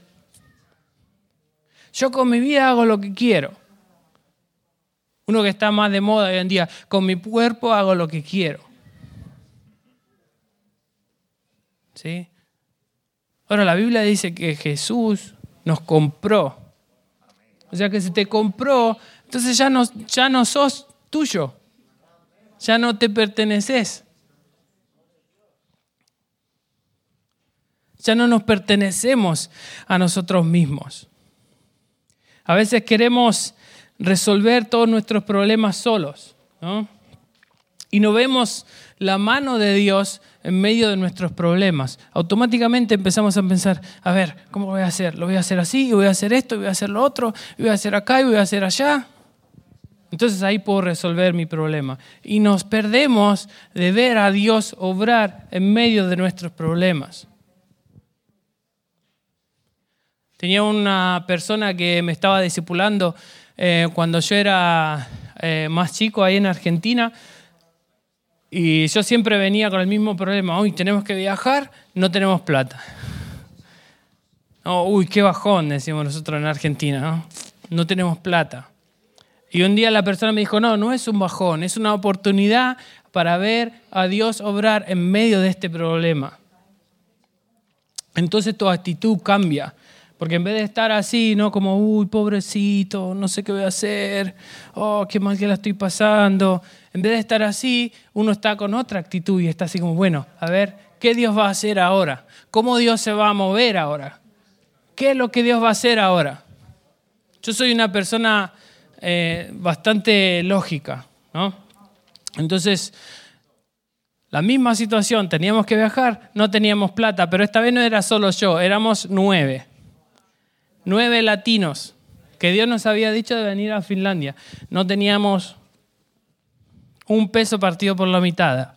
Yo con mi vida hago lo que quiero. Uno que está más de moda hoy en día, con mi cuerpo hago lo que quiero. ¿Sí? Ahora, la Biblia dice que Jesús nos compró. O sea que si te compró, entonces ya no, ya no sos tuyo. Ya no te perteneces. Ya no nos pertenecemos a nosotros mismos. A veces queremos resolver todos nuestros problemas solos, ¿no? Y no vemos la mano de Dios en medio de nuestros problemas. Automáticamente empezamos a pensar, a ver, ¿cómo voy a hacer? Lo voy a hacer así, y voy a hacer esto, y voy a hacer lo otro, y voy a hacer acá, y voy a hacer allá. Entonces ahí puedo resolver mi problema. Y nos perdemos de ver a Dios obrar en medio de nuestros problemas. Tenía una persona que me estaba discipulando eh, cuando yo era eh, más chico ahí en Argentina. Y yo siempre venía con el mismo problema. Uy, tenemos que viajar, no tenemos plata. Oh, uy, qué bajón, decimos nosotros en Argentina, ¿no? No tenemos plata. Y un día la persona me dijo, no, no es un bajón, es una oportunidad para ver a Dios obrar en medio de este problema. Entonces tu actitud cambia. Porque en vez de estar así, ¿no? Como, uy, pobrecito, no sé qué voy a hacer, oh, qué mal que la estoy pasando. En vez de estar así, uno está con otra actitud y está así como, bueno, a ver, ¿qué Dios va a hacer ahora? ¿Cómo Dios se va a mover ahora? ¿Qué es lo que Dios va a hacer ahora? Yo soy una persona eh, bastante lógica, ¿no? Entonces, la misma situación, teníamos que viajar, no teníamos plata, pero esta vez no era solo yo, éramos nueve. Nueve latinos que Dios nos había dicho de venir a Finlandia. No teníamos un peso partido por la mitad.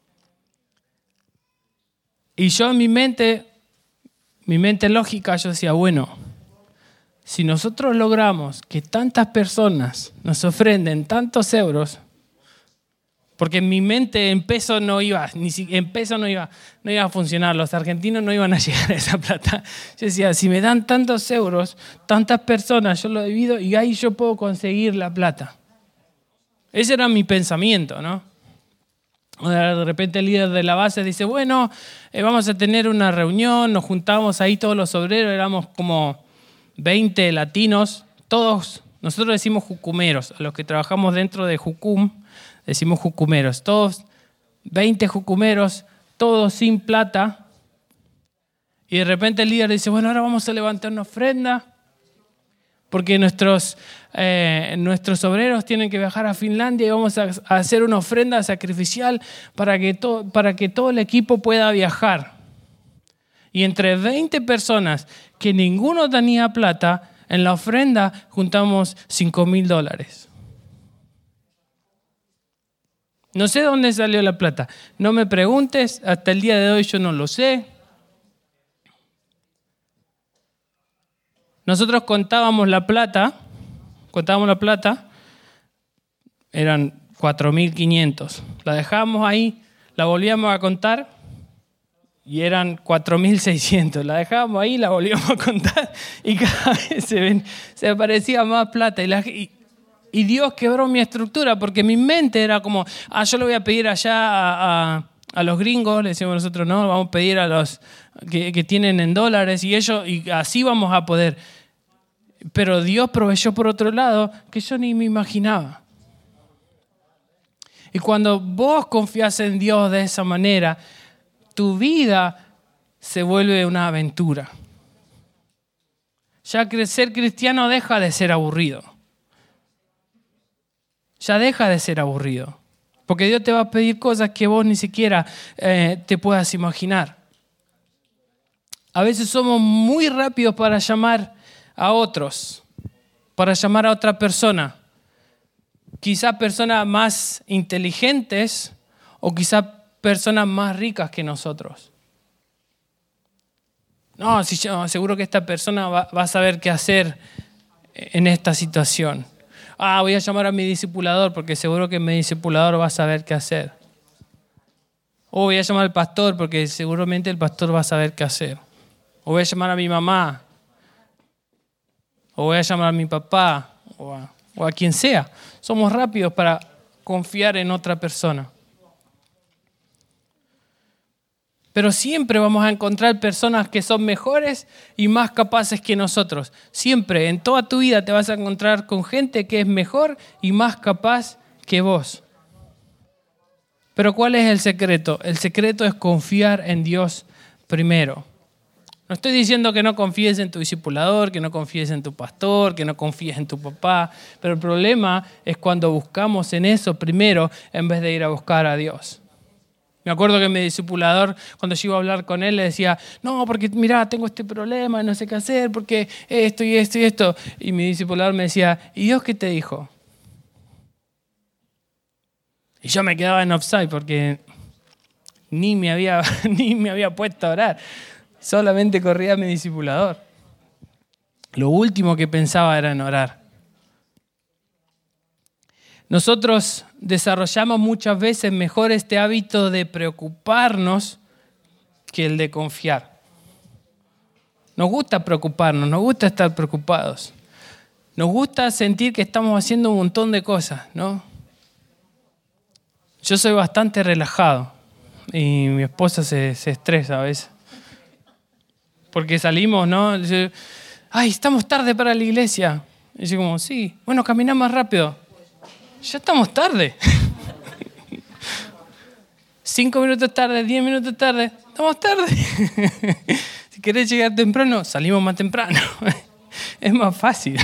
Y yo en mi mente, mi mente lógica, yo decía, bueno, si nosotros logramos que tantas personas nos ofrenden tantos euros, porque en mi mente en peso no iba, ni si, en peso no iba, no iba a funcionar, los argentinos no iban a llegar a esa plata. Yo decía, si me dan tantos euros, tantas personas, yo lo divido y ahí yo puedo conseguir la plata. Ese era mi pensamiento, ¿no? De repente el líder de la base dice, bueno, eh, vamos a tener una reunión, nos juntamos ahí todos los obreros, éramos como veinte latinos, todos, nosotros decimos jucumeros, a los que trabajamos dentro de Jucum, decimos jucumeros, todos, veinte jucumeros, todos sin plata. Y de repente el líder dice, bueno, ahora vamos a levantar una ofrenda porque nuestros, eh, nuestros obreros tienen que viajar a Finlandia y vamos a, a hacer una ofrenda sacrificial para que, to, para que todo el equipo pueda viajar. Y entre veinte personas que ninguno tenía plata, en la ofrenda juntamos cinco mil dólares. No sé dónde salió la plata. No me preguntes, hasta el día de hoy yo no lo sé. Nosotros contábamos la plata, contábamos la plata, eran cuatro mil quinientos. La dejábamos ahí, la volvíamos a contar y eran cuatro mil seiscientos. La dejábamos ahí, la volvíamos a contar y cada vez se, ven, se aparecía más plata. Y, la, y, y Dios quebró mi estructura porque mi mente era como, ah, yo le voy a pedir allá a, a, a los gringos, le decimos nosotros, no, vamos a pedir a los que, que tienen en dólares y ellos, y así vamos a poder. Pero Dios proveyó por otro lado que yo ni me imaginaba. Y cuando vos confías en Dios de esa manera, tu vida se vuelve una aventura. Ya que ser cristiano deja de ser aburrido. Ya deja de ser aburrido. Porque Dios te va a pedir cosas que vos ni siquiera eh, te puedas imaginar. A veces somos muy rápidos para llamar a otros, para llamar a otra persona. Quizá personas más inteligentes o quizá personas más ricas que nosotros. No, si yo, seguro que esta persona va, va a saber qué hacer en esta situación. Ah, voy a llamar a mi discipulador porque seguro que mi discipulador va a saber qué hacer. O voy a llamar al pastor porque seguramente el pastor va a saber qué hacer. O voy a llamar a mi mamá. O voy a llamar a mi papá. O a, o a quien sea. Somos rápidos para confiar en otra persona. Pero siempre vamos a encontrar personas que son mejores y más capaces que nosotros. Siempre, en toda tu vida te vas a encontrar con gente que es mejor y más capaz que vos. Pero ¿cuál es el secreto? El secreto es confiar en Dios primero. No estoy diciendo que no confíes en tu discipulador, que no confíes en tu pastor, que no confíes en tu papá. Pero el problema es cuando buscamos en eso primero en vez de ir a buscar a Dios. Me acuerdo que mi discipulador, cuando yo iba a hablar con él, le decía, no, porque mira, tengo este problema, no sé qué hacer, porque esto y esto y esto. Y mi discipulador me decía, ¿y Dios qué te dijo? Y yo me quedaba en offside porque ni me había, ni me había puesto a orar. Solamente corría mi discipulador. Lo último que pensaba era en orar. Nosotros desarrollamos muchas veces mejor este hábito de preocuparnos que el de confiar. Nos gusta preocuparnos, nos gusta estar preocupados. Nos gusta sentir que estamos haciendo un montón de cosas, ¿no? Yo soy bastante relajado y mi esposa se, se estresa a veces. Porque salimos, ¿no? Yo, ay, estamos tarde para la iglesia. Y yo como, sí, bueno, camina más rápido. Ya estamos tarde. Cinco minutos tarde, diez minutos tarde, estamos tarde. Si querés llegar temprano, salimos más temprano. Es más fácil.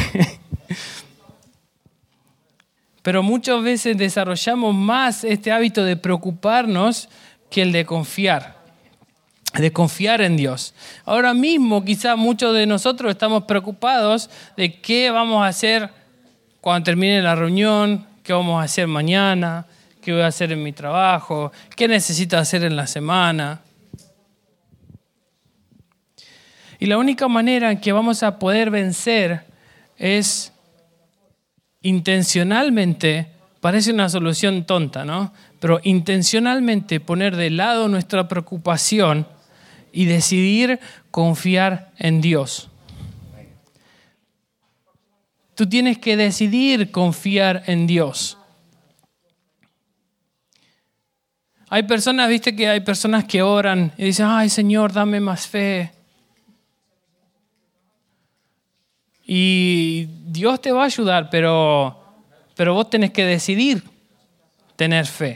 Pero muchas veces desarrollamos más este hábito de preocuparnos que el de confiar. De confiar en Dios. Ahora mismo quizás muchos de nosotros estamos preocupados de qué vamos a hacer cuando termine la reunión, qué vamos a hacer mañana, qué voy a hacer en mi trabajo, qué necesito hacer en la semana. Y la única manera en que vamos a poder vencer es intencionalmente, parece una solución tonta, ¿no? Pero intencionalmente poner de lado nuestra preocupación y decidir confiar en Dios. Tú tienes que decidir confiar en Dios. Hay personas, viste que hay personas que oran y dicen, ay Señor, dame más fe. Y Dios te va a ayudar, pero, pero vos tenés que decidir tener fe.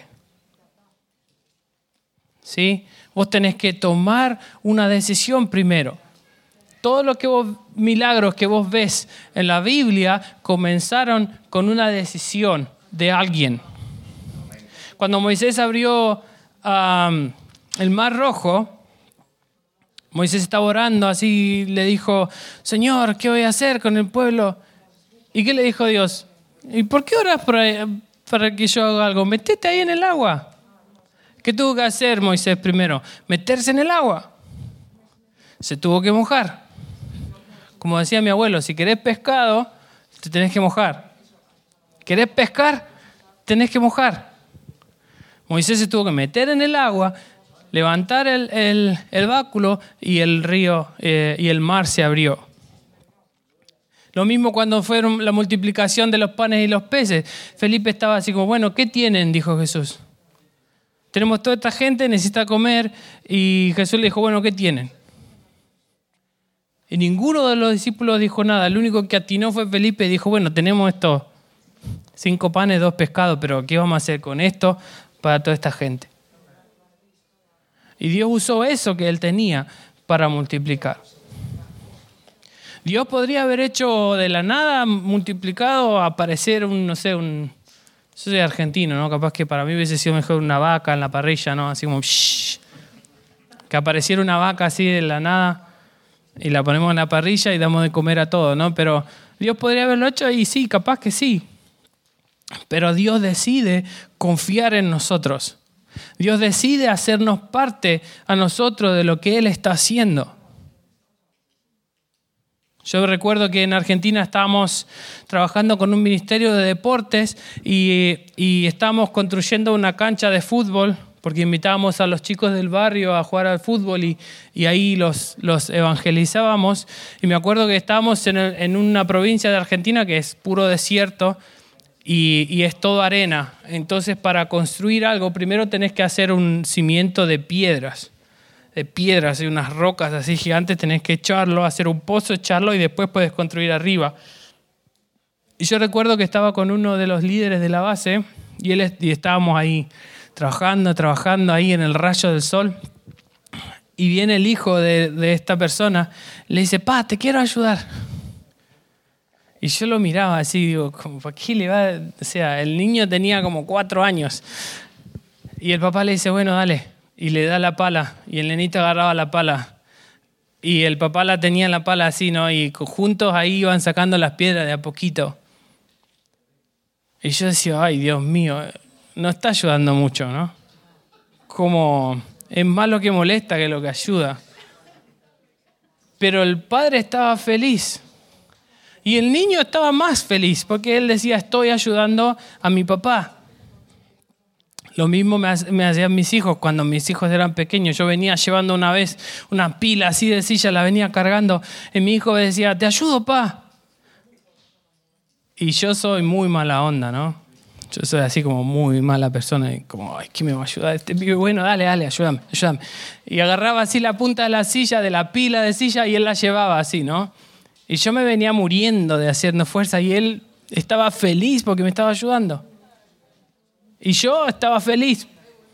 ¿Sí? Vos tenés que tomar una decisión primero. Todos los que vos, milagros que vos ves en la Biblia comenzaron con una decisión de alguien. Cuando Moisés abrió um, el Mar Rojo, Moisés estaba orando así, le dijo, Señor, ¿qué voy a hacer con el pueblo? ¿Y qué le dijo Dios? ¿Y por qué oras para, para que yo haga algo? Metete ahí en el agua. ¿Qué tuvo que hacer Moisés primero? Meterse en el agua. Se tuvo que mojar. Como decía mi abuelo, si querés pescado, te tenés que mojar. ¿Querés pescar? Tenés que mojar. Moisés se tuvo que meter en el agua, levantar el, el, el báculo y el río eh, y el mar se abrió. Lo mismo cuando fue la multiplicación de los panes y los peces. Felipe estaba así como, bueno, ¿qué tienen? Dijo Jesús. Tenemos toda esta gente, necesita comer. Y Jesús le dijo, bueno, ¿qué tienen? Y ninguno de los discípulos dijo nada. El único que atinó fue Felipe y dijo, bueno, tenemos estos cinco panes, dos pescados, pero ¿qué vamos a hacer con esto para toda esta gente? Y Dios usó eso que él tenía para multiplicar. Dios podría haber hecho de la nada, multiplicado, aparecer un, no sé, un... Yo soy argentino, ¿no? Capaz que para mí hubiese sido mejor una vaca en la parrilla, ¿no? Así como... Shh, que apareciera una vaca así de la nada y la ponemos en la parrilla y damos de comer a todo, ¿no? Pero Dios podría haberlo hecho y sí, capaz que sí. Pero Dios decide confiar en nosotros. Dios decide hacernos parte a nosotros de lo que Él está haciendo. Yo recuerdo que en Argentina estábamos trabajando con un ministerio de deportes y, y estábamos construyendo una cancha de fútbol porque invitábamos a los chicos del barrio a jugar al fútbol y, y ahí los, los evangelizábamos. Y me acuerdo que estábamos en, el, en una provincia de Argentina que es puro desierto y, y es todo arena. Entonces, para construir algo, primero tenés que hacer un cimiento de piedras. de piedras y unas rocas así gigantes, tenés que echarlo, hacer un pozo, echarlo y después puedes construir arriba. Y yo recuerdo que estaba con uno de los líderes de la base y, él, y estábamos ahí trabajando, trabajando ahí en el rayo del sol. Y viene el hijo de, de esta persona, le dice, pa, te quiero ayudar. Y yo lo miraba así, digo, ¿para qué le va? O sea, el niño tenía como cuatro años. Y el papá le dice, bueno, dale. Y le da la pala, y el nenito agarraba la pala. Y el papá la tenía en la pala así, ¿no? Y juntos ahí iban sacando las piedras de a poquito. Y yo decía, ay, Dios mío, no está ayudando mucho, ¿no? Como es más lo que molesta que lo que ayuda. Pero el padre estaba feliz. Y el niño estaba más feliz, porque él decía, estoy ayudando a mi papá. Lo mismo me, me hacían mis hijos cuando mis hijos eran pequeños. Yo venía llevando una vez una pila así de silla, la venía cargando. Y mi hijo me decía, te ayudo, pa. Y yo soy muy mala onda, ¿no? Yo soy así como muy mala persona. Y como, ay, ¿quién me va a ayudar? Este pibe, bueno, dale, dale, ayúdame, ayúdame. Y agarraba así la punta de la silla, de la pila de silla, y él la llevaba así, ¿no? Y yo me venía muriendo de haciendo fuerza. Y él estaba feliz porque me estaba ayudando. Y yo estaba feliz.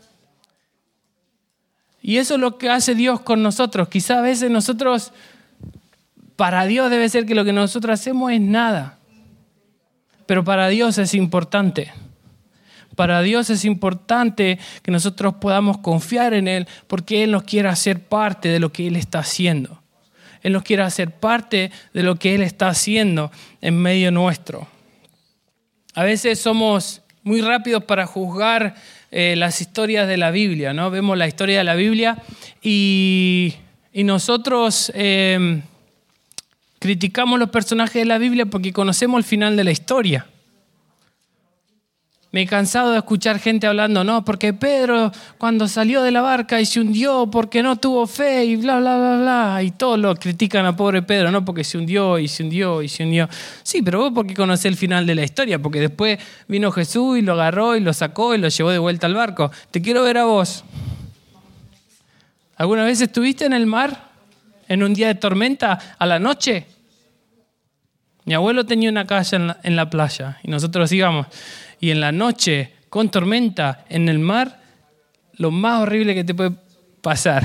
Y eso es lo que hace Dios con nosotros. Quizás a veces nosotros, para Dios debe ser que lo que nosotros hacemos es nada. Pero para Dios es importante. Para Dios es importante que nosotros podamos confiar en Él porque Él nos quiere hacer parte de lo que Él está haciendo. Él nos quiere hacer parte de lo que Él está haciendo en medio nuestro. A veces somos muy rápidos para juzgar eh, las historias de la Biblia, ¿no? Vemos la historia de la Biblia y, y nosotros eh, criticamos los personajes de la Biblia porque conocemos el final de la historia. Me he cansado de escuchar gente hablando, no, porque Pedro cuando salió de la barca y se hundió porque no tuvo fe y bla, bla, bla, bla. Y todos lo critican a pobre Pedro, ¿no? Porque se hundió y se hundió y se hundió. Sí, pero vos porque conocés el final de la historia, porque después vino Jesús y lo agarró y lo sacó y lo llevó de vuelta al barco. Te quiero ver a vos. ¿Alguna vez estuviste en el mar en un día de tormenta a la noche? Mi abuelo tenía una casa en la, en la playa y nosotros íbamos. Y en la noche, con tormenta, en el mar, lo más horrible que te puede pasar.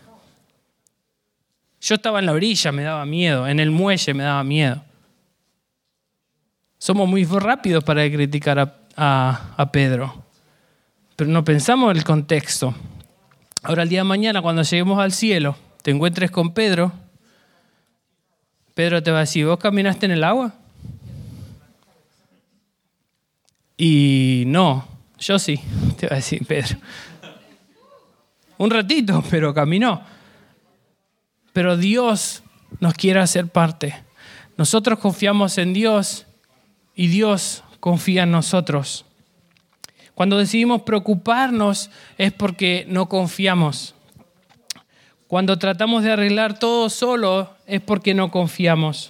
Yo estaba en la orilla, me daba miedo. En el muelle me daba miedo. Somos muy rápidos para criticar a, a, a Pedro. Pero no pensamos en el contexto. Ahora, el día de mañana, cuando lleguemos al cielo, te encuentres con Pedro, Pedro te va a decir, ¿vos caminaste en el agua? Y no, yo sí, te va a decir Pedro. Un ratito, pero caminó. Pero Dios nos quiere hacer parte. Nosotros confiamos en Dios y Dios confía en nosotros. Cuando decidimos preocuparnos es porque no confiamos. Cuando tratamos de arreglar todo solo es porque no confiamos.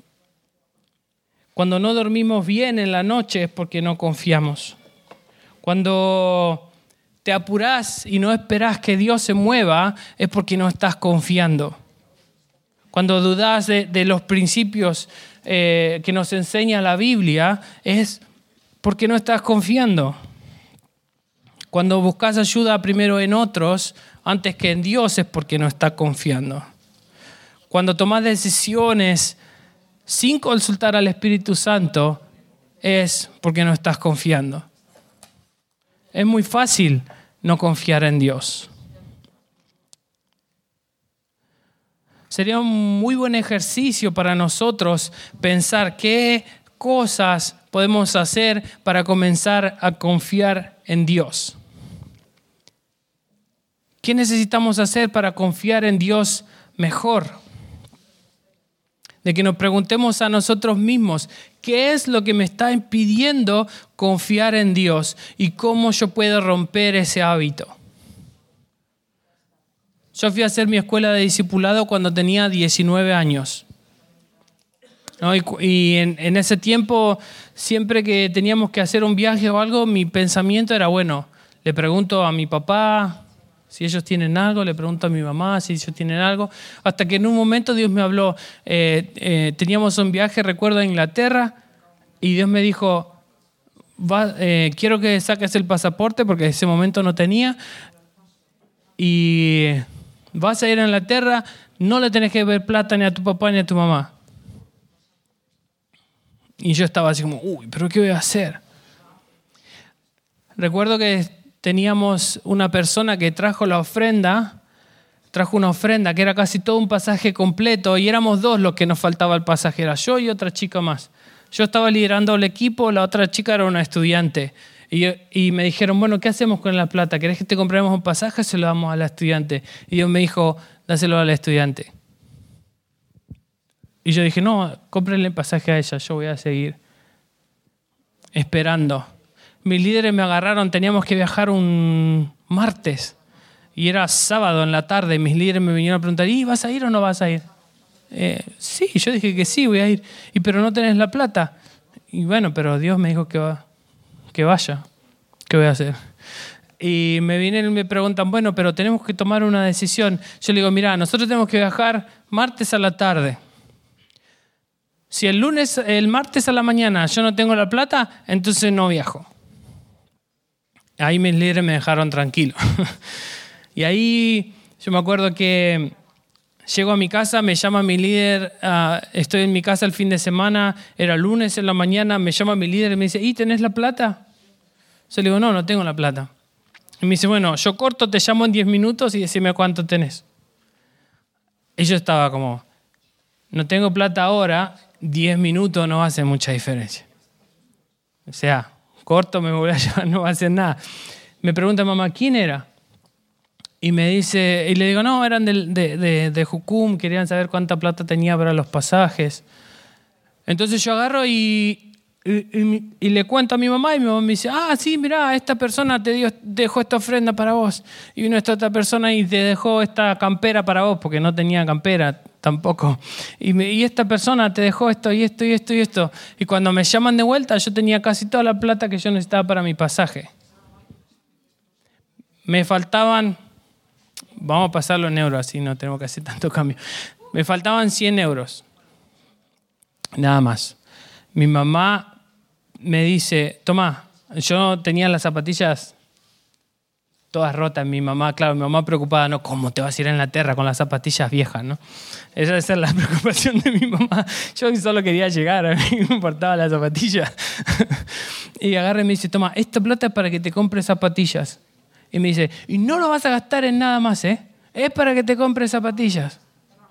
Cuando no dormimos bien en la noche es porque no confiamos. Cuando te apurás y no esperás que Dios se mueva es porque no estás confiando. Cuando dudás de, de los principios eh, que nos enseña la Biblia es porque no estás confiando. Cuando buscas ayuda primero en otros antes que en Dios es porque no estás confiando. Cuando tomás decisiones sin consultar al Espíritu Santo es porque no estás confiando. Es muy fácil no confiar en Dios. Sería un muy buen ejercicio para nosotros pensar qué cosas podemos hacer para comenzar a confiar en Dios. ¿Qué necesitamos hacer para confiar en Dios mejor? de que nos preguntemos a nosotros mismos, ¿qué es lo que me está impidiendo confiar en Dios y cómo yo puedo romper ese hábito? Yo fui a hacer mi escuela de discipulado cuando tenía diecinueve años. ¿No? Y, y en, en ese tiempo, siempre que teníamos que hacer un viaje o algo, mi pensamiento era, bueno, le pregunto a mi papá si ellos tienen algo, le pregunto a mi mamá si ellos tienen algo, hasta que en un momento Dios me habló. Eh, eh, teníamos un viaje, recuerdo, a Inglaterra, y Dios me dijo, Va, eh, quiero que saques el pasaporte, porque en ese momento no tenía, y vas a ir a Inglaterra, no le tenés que ver plata ni a tu papá ni a tu mamá. Y yo estaba así como, uy, ¿pero qué voy a hacer? Recuerdo que teníamos una persona que trajo la ofrenda, trajo una ofrenda que era casi todo un pasaje completo, y éramos dos los que nos faltaba el pasaje, era yo y otra chica más. Yo estaba liderando el equipo, la otra chica era una estudiante. Y, y me dijeron, bueno, ¿qué hacemos con la plata? ¿Querés que te compremos un pasaje o se lo damos a la estudiante? Y Dios me dijo, dáselo a la estudiante. Y yo dije, no, cómprenle el pasaje a ella, yo voy a seguir esperando. Mis líderes me agarraron, teníamos que viajar un martes y era sábado en la tarde. Mis líderes me vinieron a preguntar, ¿y vas a ir o no vas a ir? Eh, sí, yo dije que sí, voy a ir. Y pero no tenés la plata. Y bueno, pero Dios me dijo que, va, que vaya. ¿Qué voy a hacer? Y me vienen y me preguntan, bueno, pero tenemos que tomar una decisión. Yo le digo, mira, nosotros tenemos que viajar martes a la tarde. Si el lunes, el martes a la mañana yo no tengo la plata, entonces no viajo. Ahí mis líderes me dejaron tranquilo. Y ahí yo me acuerdo que llego a mi casa, me llama mi líder, uh, estoy en mi casa el fin de semana, era lunes en la mañana, me llama mi líder y me dice, ¿y tenés la plata? Yo le digo, no, no tengo la plata. Y me dice, bueno, yo corto, te llamo en diez minutos y decime cuánto tenés. Y yo estaba como, no tengo plata ahora, diez minutos no hace mucha diferencia. O sea, corto, me voy a llevar, no va a hacer nada. Me pregunta mamá, ¿quién era? Y me dice, y le digo, no, eran de, de, de, de Jucum, querían saber cuánta plata tenía para los pasajes. Entonces yo agarro y, y, y, y le cuento a mi mamá, y mi mamá me dice, ah, sí, mirá, esta persona te dio, dejó esta ofrenda para vos. Y vino esta otra persona y te dejó esta campera para vos, porque no tenía campera tampoco. Y, me, y esta persona te dejó esto y esto y esto y esto. Y cuando me llaman de vuelta, yo tenía casi toda la plata que yo necesitaba para mi pasaje. Me faltaban, vamos a pasarlo en euros, así no tenemos que hacer tanto cambio. Me faltaban cien euros. Nada más. Mi mamá me dice, Tomás, yo tenía las zapatillas todas rotas. Mi mamá, claro, mi mamá preocupada, ¿no? ¿Cómo te vas a ir a Inglaterra con las zapatillas viejas, no? Esa, esa es la preocupación de mi mamá. Yo solo quería llegar, a mí me importaba las zapatillas. Y agarra y me dice, Tomás, esta plata es para que te compres zapatillas. Y me dice, y no lo vas a gastar en nada más, ¿eh? Es para que te compres zapatillas.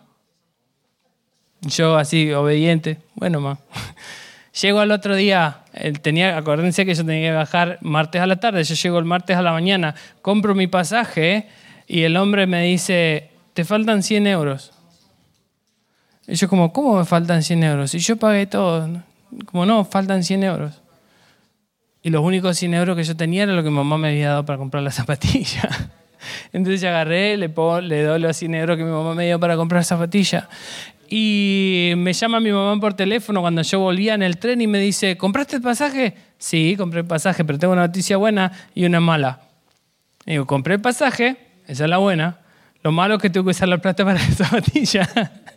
Yo así, obediente, bueno, ma. Llego al otro día, tenía, acuérdense que yo tenía que bajar martes a la tarde, yo llego el martes a la mañana, compro mi pasaje y el hombre me dice, te faltan cien euros. Y yo como, ¿cómo me faltan cien euros? Y yo pagué todo. Como, no, faltan cien euros. Y los únicos cien euros que yo tenía era lo que mi mamá me había dado para comprar la zapatilla. Entonces yo agarré, le, pongo, le doy los cien euros que mi mamá me dio para comprar la zapatilla. Y me llama mi mamá por teléfono cuando yo volvía en el tren y me dice, ¿compraste el pasaje? Sí, compré el pasaje, pero tengo una noticia buena y una mala. Y digo, compré el pasaje, esa es la buena. Lo malo es que tengo que usar la plata para la zapatilla.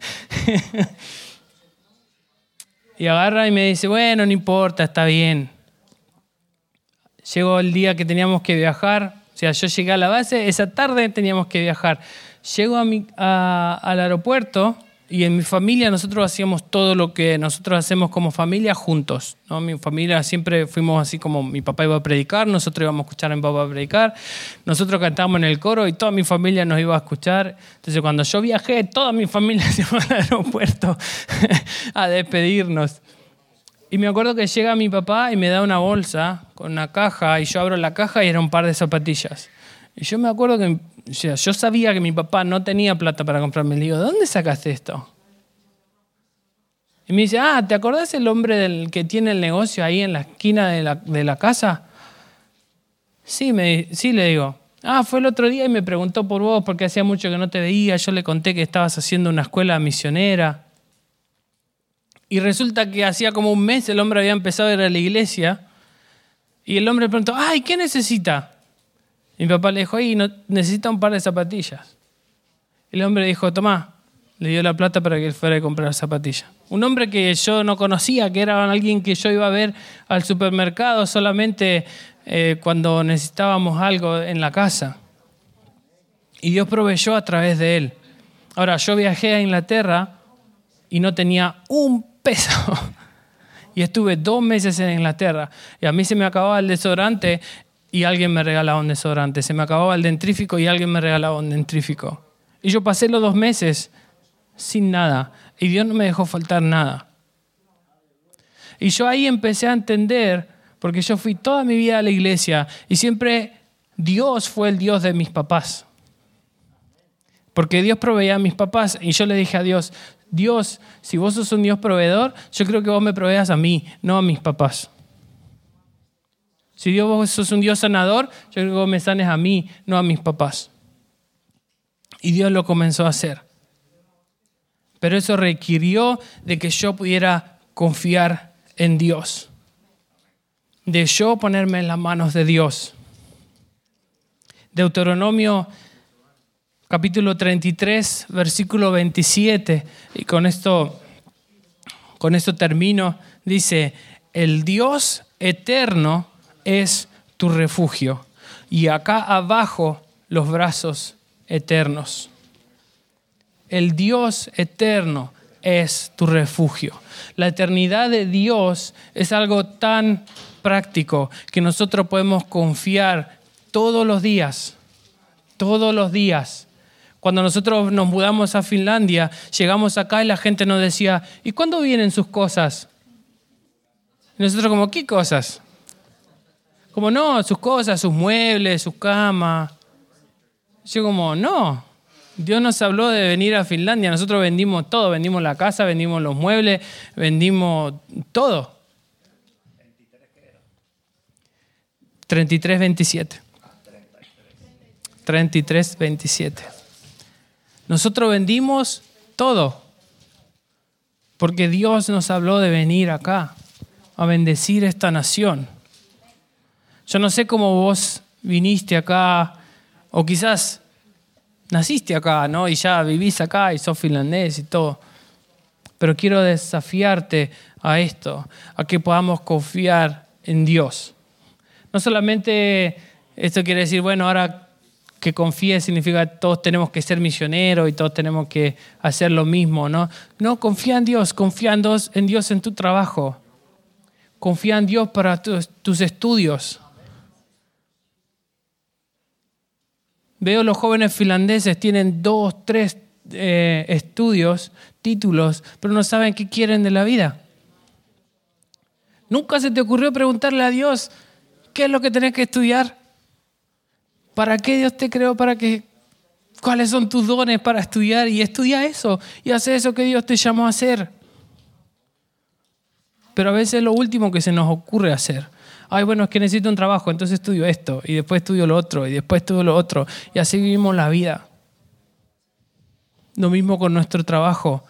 Y agarra y me dice, bueno, no importa, está bien. Llegó el día que teníamos que viajar. O sea, yo llegué a la base, esa tarde teníamos que viajar. Llego a mi, a, al aeropuerto y en mi familia nosotros hacíamos todo lo que nosotros hacemos como familia juntos, ¿no? Mi familia siempre fuimos así como mi papá iba a predicar, nosotros íbamos a escuchar a mi papá predicar, nosotros cantábamos en el coro y toda mi familia nos iba a escuchar. Entonces cuando yo viajé, toda mi familia se fue al aeropuerto a despedirnos. Y me acuerdo que llega mi papá y me da una bolsa con una caja y yo abro la caja y era un par de zapatillas. Y yo me acuerdo que, o sea, yo sabía que mi papá no tenía plata para comprarme. Le digo, ¿de dónde sacaste esto? Y me dice, ah, ¿te acordás el hombre del que tiene el negocio ahí en la esquina de la, de la casa? Sí, me, sí, le digo. Ah, fue el otro día y me preguntó por vos porque hacía mucho que no te veía. Yo le conté que estabas haciendo una escuela misionera. Y resulta que hacía como un mes el hombre había empezado a ir a la iglesia. Y el hombre preguntó, ay, ¿qué necesita? Y mi papá le dijo, ay, no, necesita un par de zapatillas. Y el hombre dijo, tomá. Le dio la plata para que él fuera a comprar zapatillas. Un hombre que yo no conocía, que era alguien que yo iba a ver al supermercado solamente eh, cuando necesitábamos algo en la casa. Y Dios proveyó a través de él. Ahora, yo viajé a Inglaterra y no tenía un peso. Y estuve dos meses en Inglaterra. Y a mí se me acababa el desodorante y alguien me regalaba un desodorante. Se me acababa el dentrífico y alguien me regalaba un dentrífico. Y yo pasé los dos meses sin nada. Y Dios no me dejó faltar nada. Y yo ahí empecé a entender, porque yo fui toda mi vida a la iglesia y siempre Dios fue el Dios de mis papás. Porque Dios proveía a mis papás y yo le dije a Dios, Dios, si vos sos un Dios proveedor, yo creo que vos me proveas a mí, no a mis papás. Si Dios vos sos un Dios sanador, yo creo que vos me sanes a mí, no a mis papás. Y Dios lo comenzó a hacer. Pero eso requirió de que yo pudiera confiar en Dios. De yo ponerme en las manos de Dios. Deuteronomio capítulo treinta y tres, versículo veintisiete. Y con esto, con esto termino. Dice, el Dios eterno es tu refugio. Y acá abajo los brazos eternos. El Dios eterno es tu refugio. La eternidad de Dios es algo tan práctico que nosotros podemos confiar todos los días, todos los días. Cuando nosotros nos mudamos a Finlandia, llegamos acá y la gente nos decía, ¿y cuándo vienen sus cosas? Y nosotros como, ¿qué cosas? Como, no, sus cosas, sus muebles, su cama. Yo como, no. Dios nos habló de venir a Finlandia. Nosotros vendimos todo. Vendimos la casa, vendimos los muebles, vendimos todo. treinta y tres veintisiete. treinta y tres veintisiete. Nosotros vendimos todo. Porque Dios nos habló de venir acá a bendecir esta nación. Yo no sé cómo vos viniste acá, o quizás naciste acá, ¿no? Y ya vivís acá y sos finlandés y todo. Pero quiero desafiarte a esto, a que podamos confiar en Dios. No solamente esto quiere decir, bueno, ahora que confíe significa que todos tenemos que ser misioneros y todos tenemos que hacer lo mismo, ¿no? No, confía en Dios, confía en Dios en, Dios en tu trabajo. Confía en Dios para tus, tus estudios. Veo los jóvenes finlandeses, tienen dos, tres eh, estudios, títulos, pero no saben qué quieren de la vida. ¿Nunca se te ocurrió preguntarle a Dios qué es lo que tenés que estudiar? ¿Para qué Dios te creó? ¿Para qué? ¿Cuáles son tus dones para estudiar? Y estudia eso y hace eso que Dios te llamó a hacer. Pero a veces es lo último que se nos ocurre hacer. Ay, bueno, es que necesito un trabajo, entonces estudio esto, y después estudio lo otro, y después estudio lo otro. Y así vivimos la vida. Lo mismo con nuestro trabajo.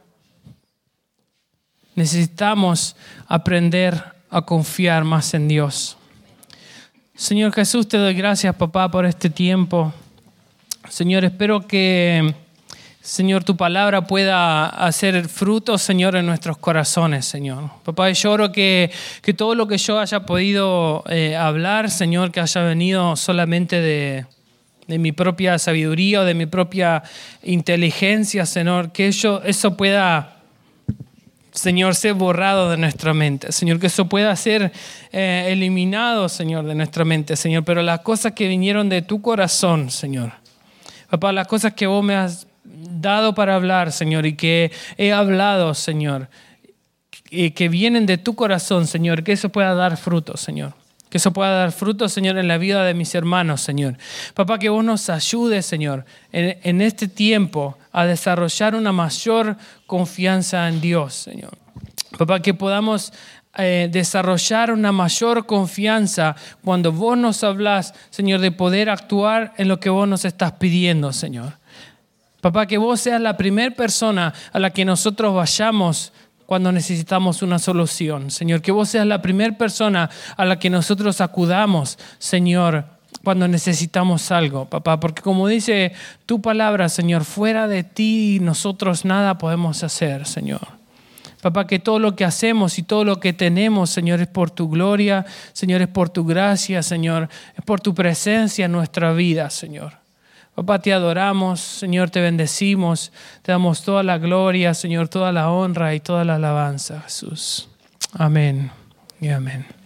Necesitamos aprender a confiar más en Dios. Señor Jesús, te doy gracias, papá, por este tiempo. Señor, espero que, Señor, tu palabra pueda hacer fruto, Señor, en nuestros corazones, Señor. Papá, yo oro que, que todo lo que yo haya podido eh, hablar, Señor, que haya venido solamente de, de mi propia sabiduría o de mi propia inteligencia, Señor, que eso, eso pueda, Señor, ser borrado de nuestra mente. Señor, que eso pueda ser eh, eliminado, Señor, de nuestra mente, Señor. Pero las cosas que vinieron de tu corazón, Señor. Papá, las cosas que vos me has dado para hablar, Señor, y que he hablado, Señor, y que vienen de tu corazón, Señor, que eso pueda dar fruto, Señor. Que eso pueda dar fruto, Señor, en la vida de mis hermanos, Señor. Papá, que vos nos ayudes, Señor, en, en este tiempo a desarrollar una mayor confianza en Dios, Señor. Papá, que podamos eh, desarrollar una mayor confianza cuando vos nos hablás, Señor, de poder actuar en lo que vos nos estás pidiendo, Señor. Papá, que vos seas la primera persona a la que nosotros vayamos cuando necesitamos una solución. Señor, que vos seas la primera persona a la que nosotros acudamos, Señor, cuando necesitamos algo, papá. Porque como dice tu palabra, Señor, fuera de ti nosotros nada podemos hacer, Señor. Papá, que todo lo que hacemos y todo lo que tenemos, Señor, es por tu gloria, Señor, es por tu gracia, Señor, es por tu presencia en nuestra vida, Señor. Papá, te adoramos, Señor, te bendecimos, te damos toda la gloria, Señor, toda la honra y toda la alabanza, Jesús. Amén y amén.